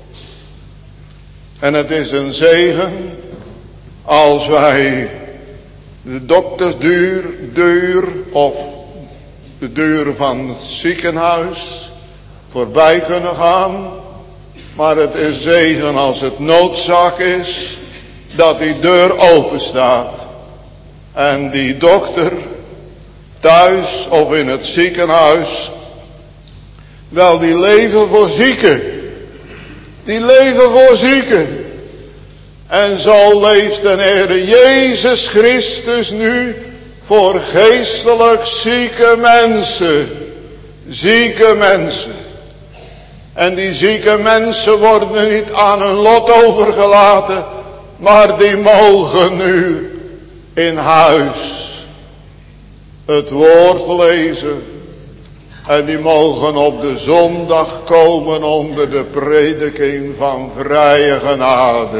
En het is een zegen als wij de doktersdeur deur, of de deur van het ziekenhuis voorbij kunnen gaan. Maar het is zegen als het noodzaak is dat die deur open staat. En die dokter thuis of in het ziekenhuis, wel die leven voor zieken. Die leven voor zieken. En zo leeft de Heer Jezus Christus nu voor geestelijk zieke mensen. Zieke mensen. En die zieke mensen worden niet aan hun lot overgelaten, maar die mogen nu in huis het woord lezen. En die mogen op de zondag komen onder de prediking van vrije genade.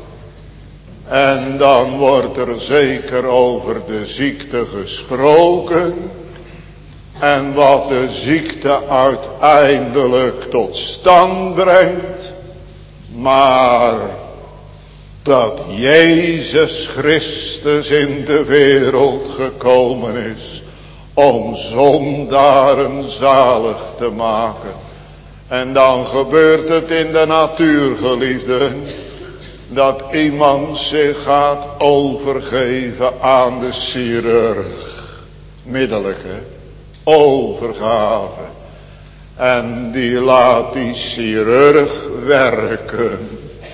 En dan wordt er zeker over de ziekte gesproken. En wat de ziekte uiteindelijk tot stand brengt. Maar dat Jezus Christus in de wereld gekomen is om zondaren zalig te maken. En dan gebeurt het in de natuur, geliefden, dat iemand zich gaat overgeven aan de chirurg. Middelijk, hè? Overgave. En die laat die chirurg werken.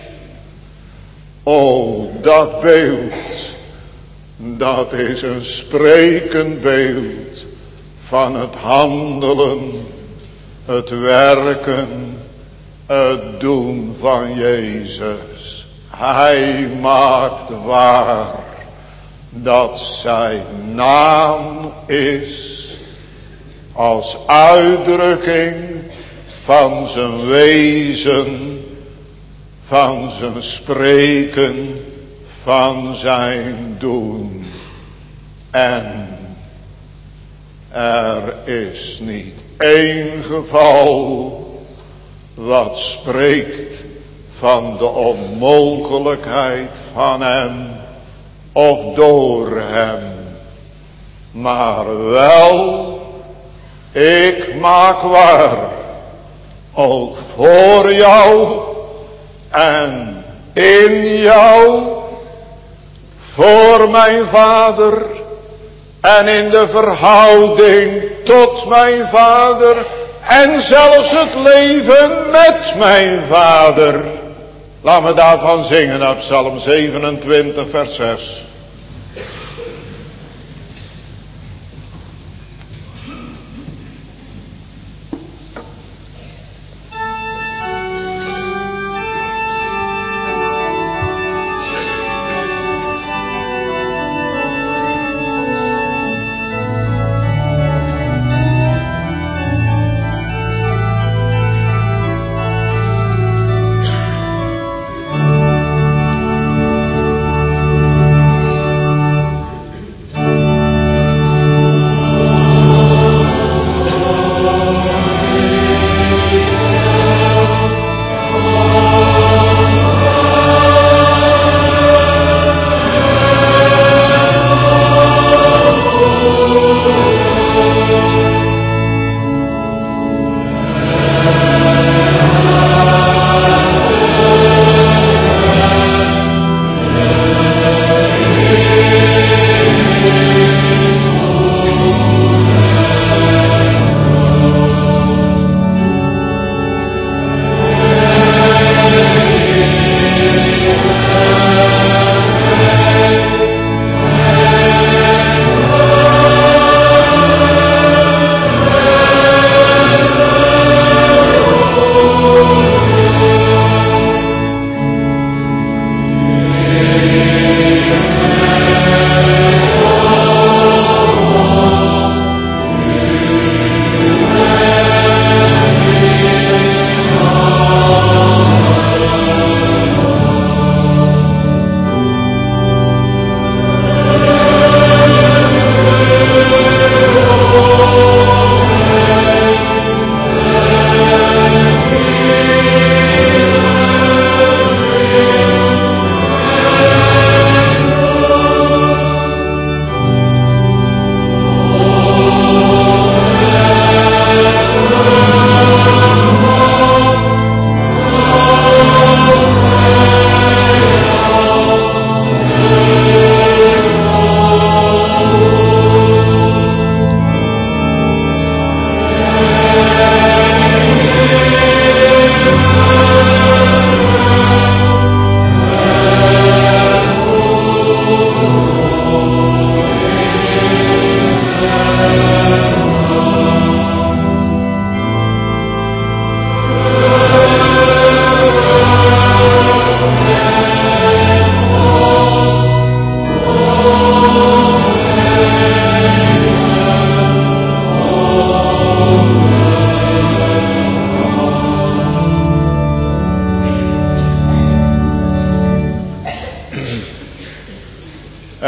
O, dat beeld, dat is een sprekend beeld van het handelen, het werken, het doen van Jezus. Hij maakt waar dat zijn naam is als uitdrukking van zijn wezen, van zijn spreken, van zijn doen. En er is niet één geval wat spreekt van de onmogelijkheid van hem of door hem. Maar wel, ik maak waar, ook voor jou en in jou, voor mijn vader en in de verhouding tot mijn vader en zelfs het leven met mijn vader. Laat me daarvan zingen uit Psalm zevenentwintig vers zes.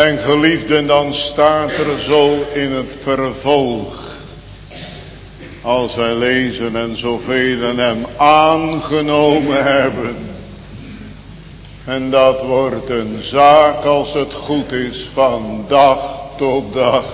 En geliefden, dan staat er zo in het vervolg, als wij lezen en zoveel hem aangenomen hebben. En dat wordt een zaak, als het goed is, van dag tot dag.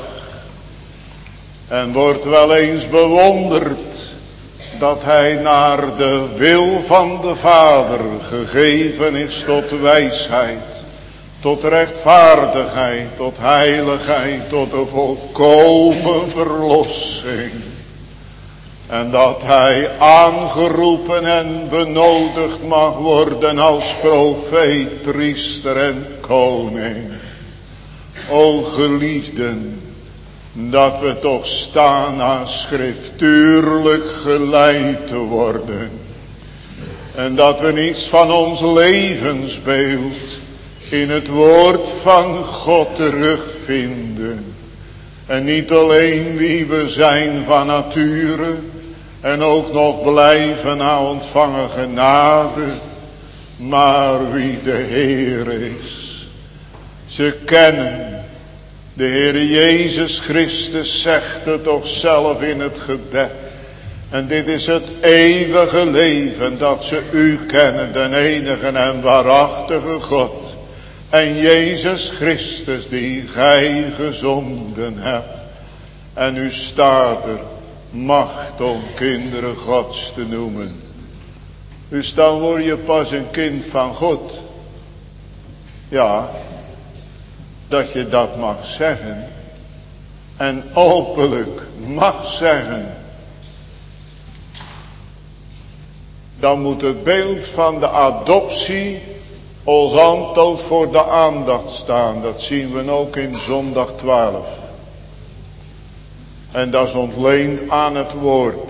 En wordt wel eens bewonderd dat hij naar de wil van de Vader gegeven is tot wijsheid, tot rechtvaardigheid, tot heiligheid, tot de volkomen verlossing. En dat hij aangeroepen en benodigd mag worden als profeet, priester en koning. O geliefden, dat we toch staan naar schriftuurlijk geleid te worden. En dat we niets van ons levensbeeld in het woord van God terugvinden. En niet alleen wie we zijn van nature, en ook nog blijven na ontvangen genade, maar wie de Heer is. Ze kennen, de Heer Jezus Christus zegt het toch zelf in het gebed. En dit is het eeuwige leven, dat ze u kennen, de enige en waarachtige God. En Jezus Christus die gij gezonden hebt. En u staat er macht om kinderen Gods te noemen. Dus dan word je pas een kind van God. Ja, dat je dat mag zeggen. En openlijk mag zeggen. Dan moet het beeld van de adoptie als antwoord voor de aandacht staan. Dat zien we ook in zondag twaalf. En dat is ontleend aan het woord.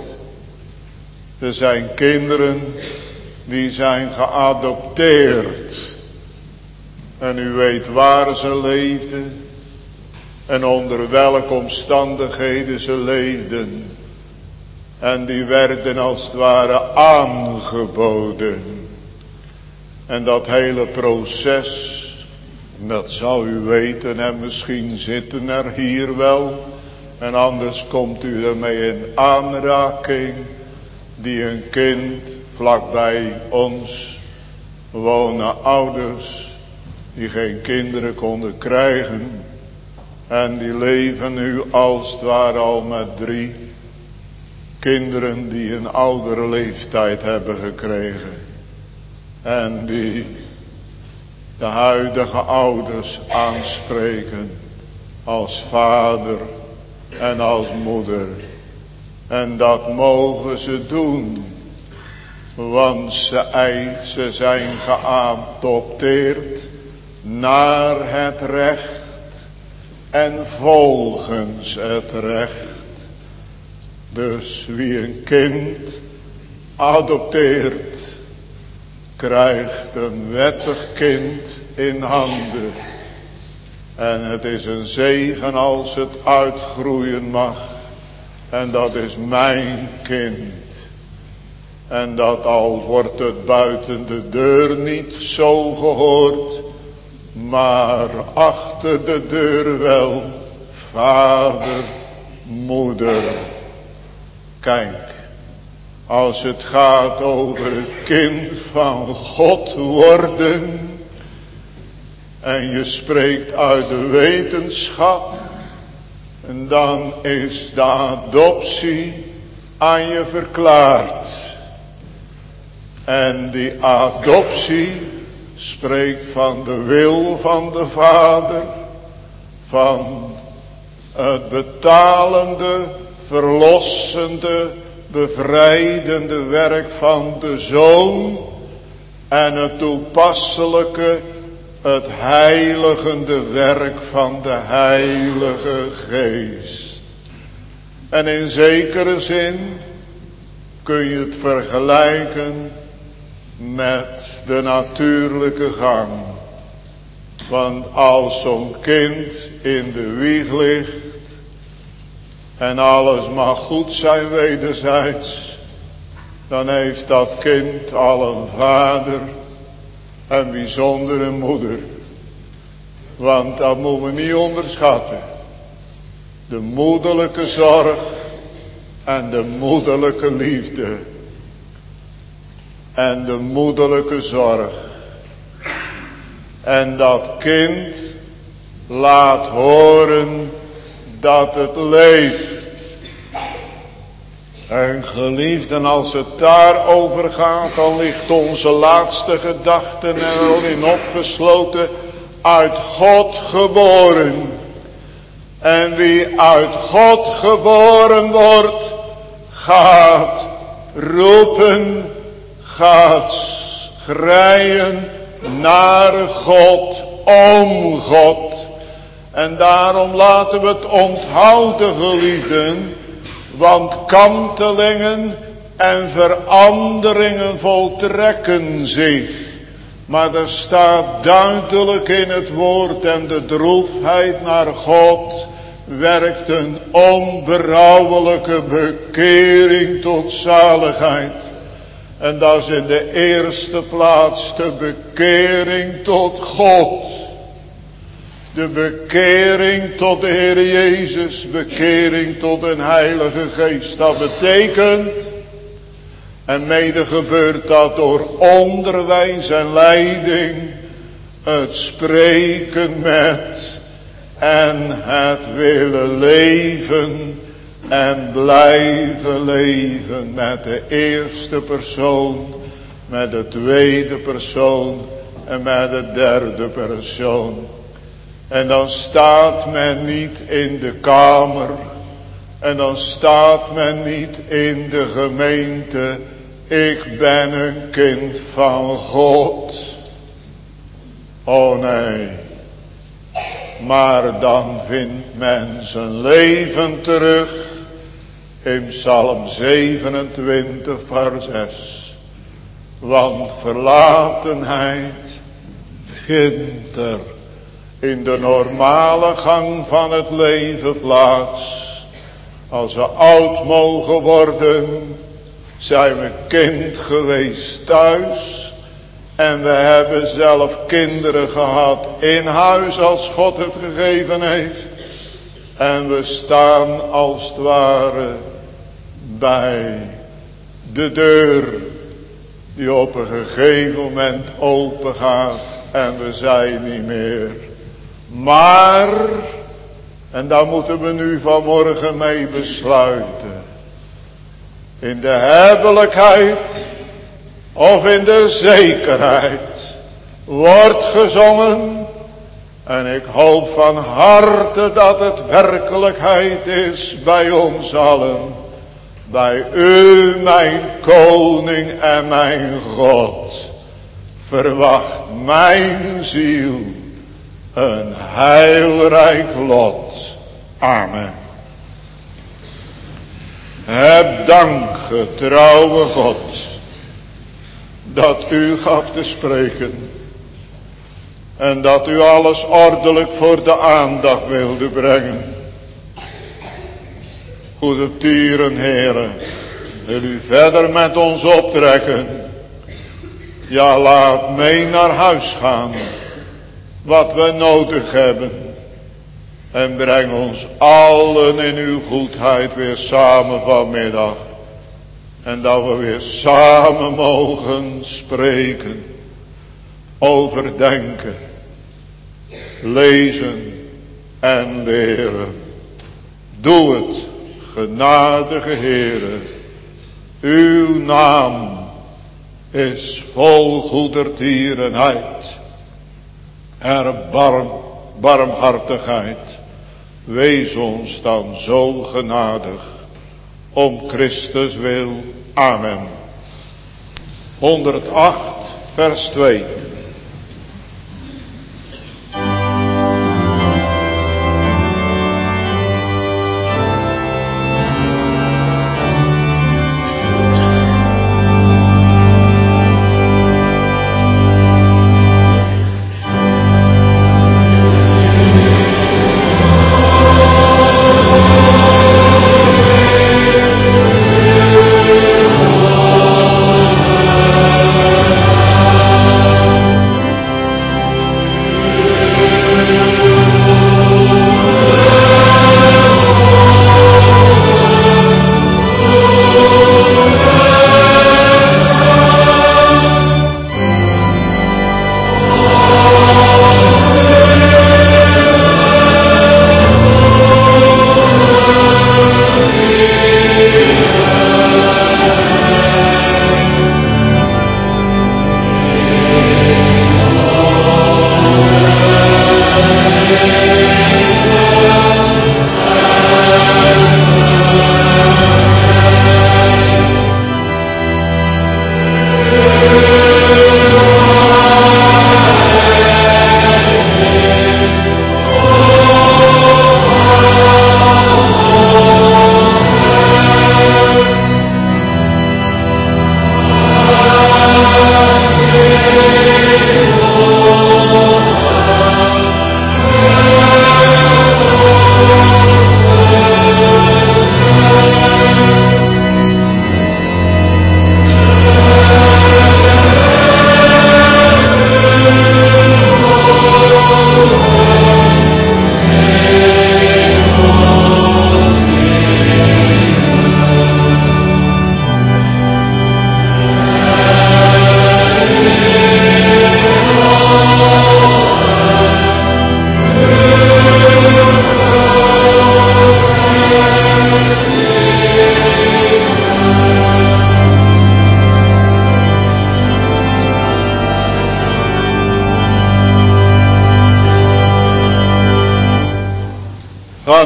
Er zijn kinderen die zijn geadopteerd. En u weet waar ze leefden. En onder welke omstandigheden ze leefden. En die werden als het ware aangeboden. En dat hele proces, dat zou u weten, en misschien zitten er hier wel. En anders komt u ermee in aanraking. Die een kind vlakbij ons wonen ouders die geen kinderen konden krijgen. En die leven nu als het ware al met drie kinderen die een oudere leeftijd hebben gekregen. En die de huidige ouders aanspreken als vader en als moeder. En dat mogen ze doen. Want ze, ze zijn geadopteerd naar het recht. En volgens het recht. Dus wie een kind adopteert, krijgt een wettig kind in handen. En het is een zegen als het uitgroeien mag. En dat is mijn kind. En dat al wordt het buiten de deur niet zo gehoord, maar achter de deur wel, vader, moeder. Kijk, als het gaat over het kind van God worden, en je spreekt uit de wetenschap, en dan is de adoptie aan je verklaard. En die adoptie spreekt van de wil van de Vader, van het betalende, verlossende, bevrijdende werk van de Zoon en het toepasselijke, het heiligende werk van de Heilige Geest. En in zekere zin kun je het vergelijken met de natuurlijke gang. Want als zo'n kind in de wieg ligt en alles mag goed zijn wederzijds, dan heeft dat kind al een vader en bijzonder een moeder. Want dat moeten we niet onderschatten. De moederlijke zorg en de moederlijke liefde. En de moederlijke zorg. En dat kind laat horen dat het leeft. En geliefden, als het daarover gaat, dan ligt onze laatste gedachte er al in opgesloten. Uit God geboren. En wie uit God geboren wordt, gaat roepen, gaat schreien naar God, om God. En daarom laten we het onthouden, geliefden, want kantelingen en veranderingen voltrekken zich. Maar er staat duidelijk in het woord, en de droefheid naar God werkt een onberouwelijke bekering tot zaligheid. En dat is in de eerste plaats de bekering tot God. De bekering tot de Heer Jezus, bekering tot een Heilige Geest. Dat betekent, en mede gebeurt dat door onderwijs en leiding, het spreken met en het willen leven en blijven leven met de eerste persoon, met de tweede persoon en met de derde persoon. En dan staat men niet in de kamer en dan staat men niet in de gemeente. Ik ben een kind van God. Oh nee. Maar dan vindt men zijn leven terug in Psalm zevenentwintig vers zes. Want verlatenheid vindt er in de normale gang van het leven plaats. Als we oud mogen worden, zijn we kind geweest thuis. En we hebben zelf kinderen gehad in huis als God het gegeven heeft. En we staan als het ware bij de deur die op een gegeven moment open gaat. En we zijn niet meer. Maar, en daar moeten we nu vanmorgen mee besluiten. In de hebbelijkheid of in de zekerheid wordt gezongen. En ik hoop van harte dat het werkelijkheid is bij ons allen. Bij u, mijn koning en mijn God. Verwacht mijn ziel een heilrijk lot. Amen. Heb dank, getrouwe God, dat u gaf te spreken. En dat u alles ordelijk voor de aandacht wilde brengen. Goede tieren, heren, wil u verder met ons optrekken. Ja, laat mee naar huis gaan wat we nodig hebben. En breng ons allen in uw goedheid weer samen vanmiddag. En dat we weer samen mogen spreken, overdenken, lezen en leren. Doe het, genadige Heere. Uw naam is vol goedertierenheid. Erbarm, barmhartigheid. Wees ons dan zo genadig. Om Christus wil. Amen. honderdacht vers twee.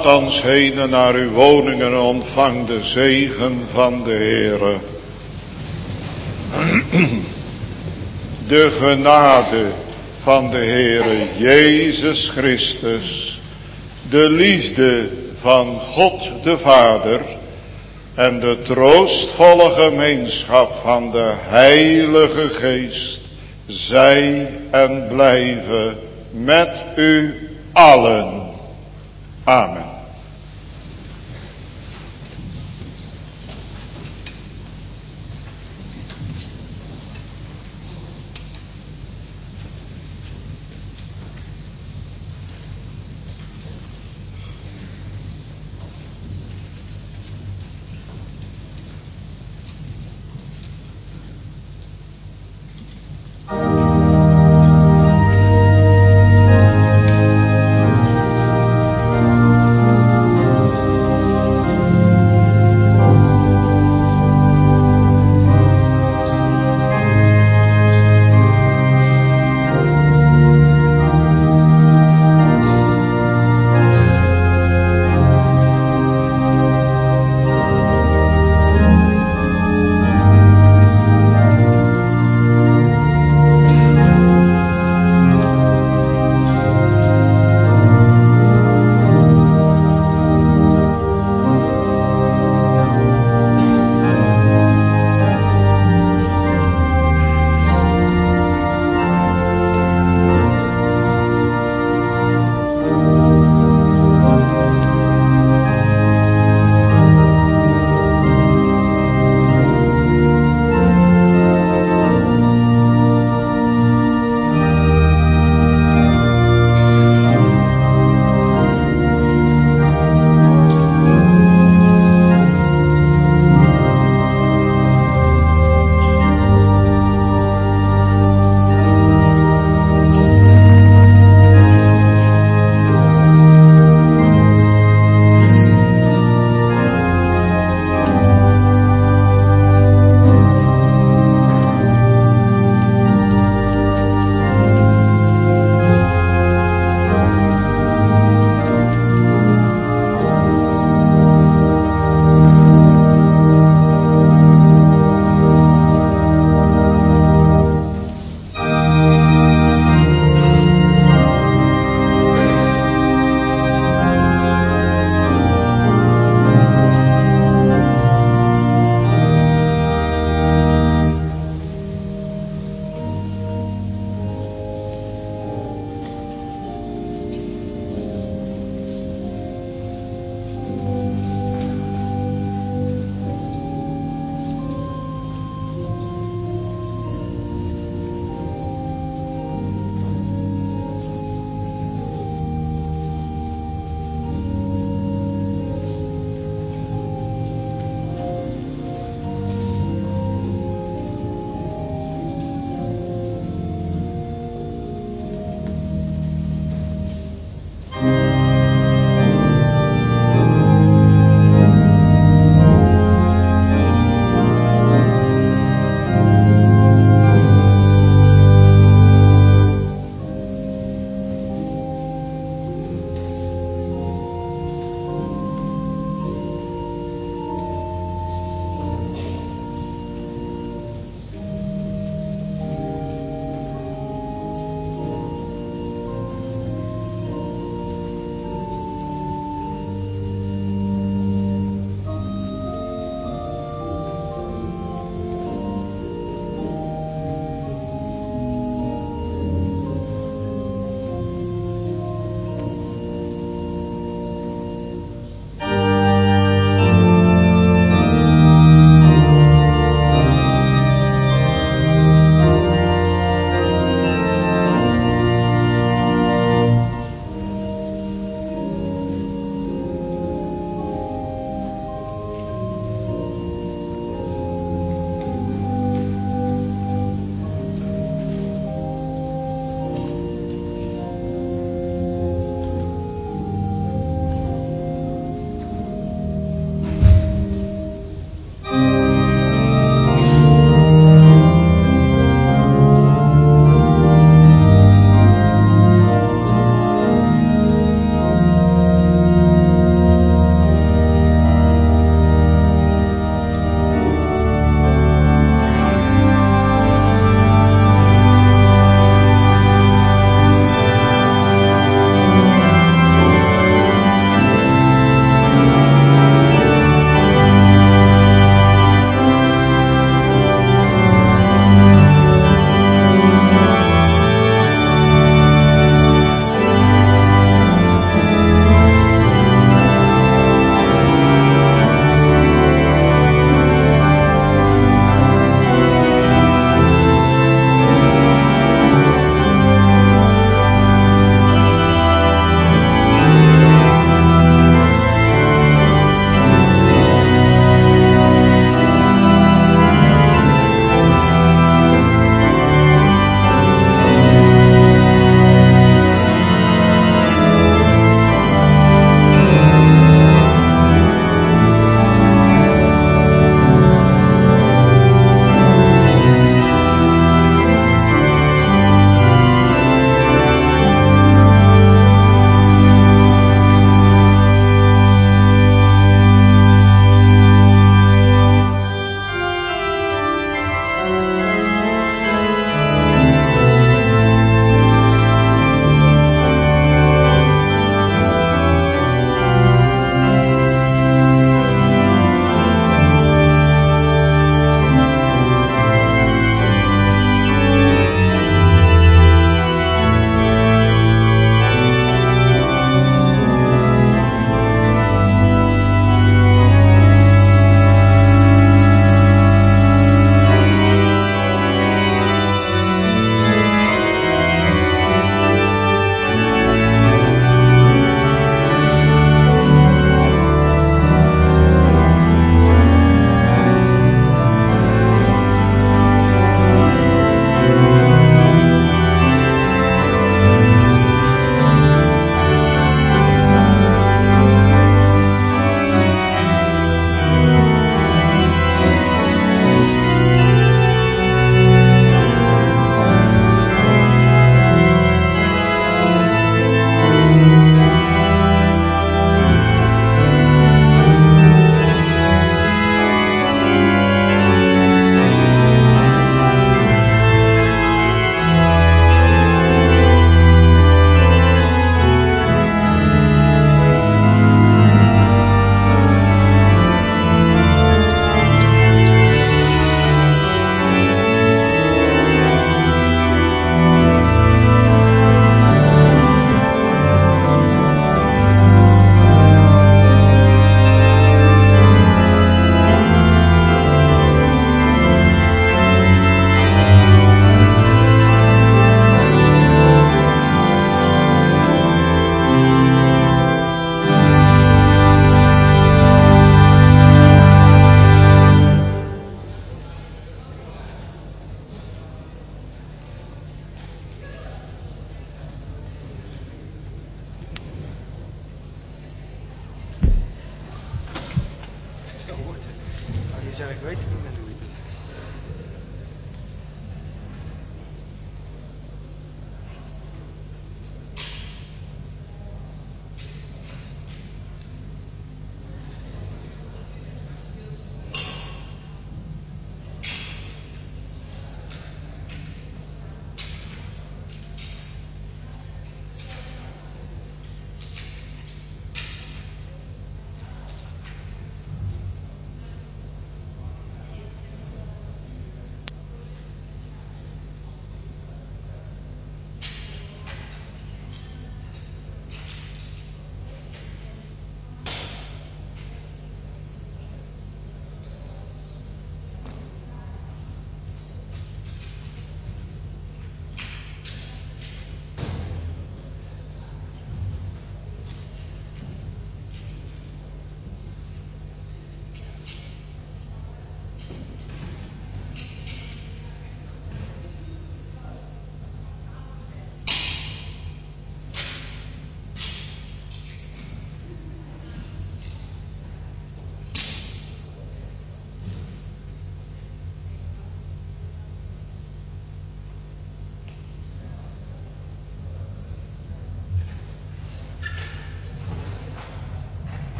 Gaat ons heen naar uw woningen en ontvang de zegen van de Heere. De genade van de Heere Jezus Christus, de liefde van God de Vader en de troostvolle gemeenschap van de Heilige Geest, zij en blijven met u allen. Amen.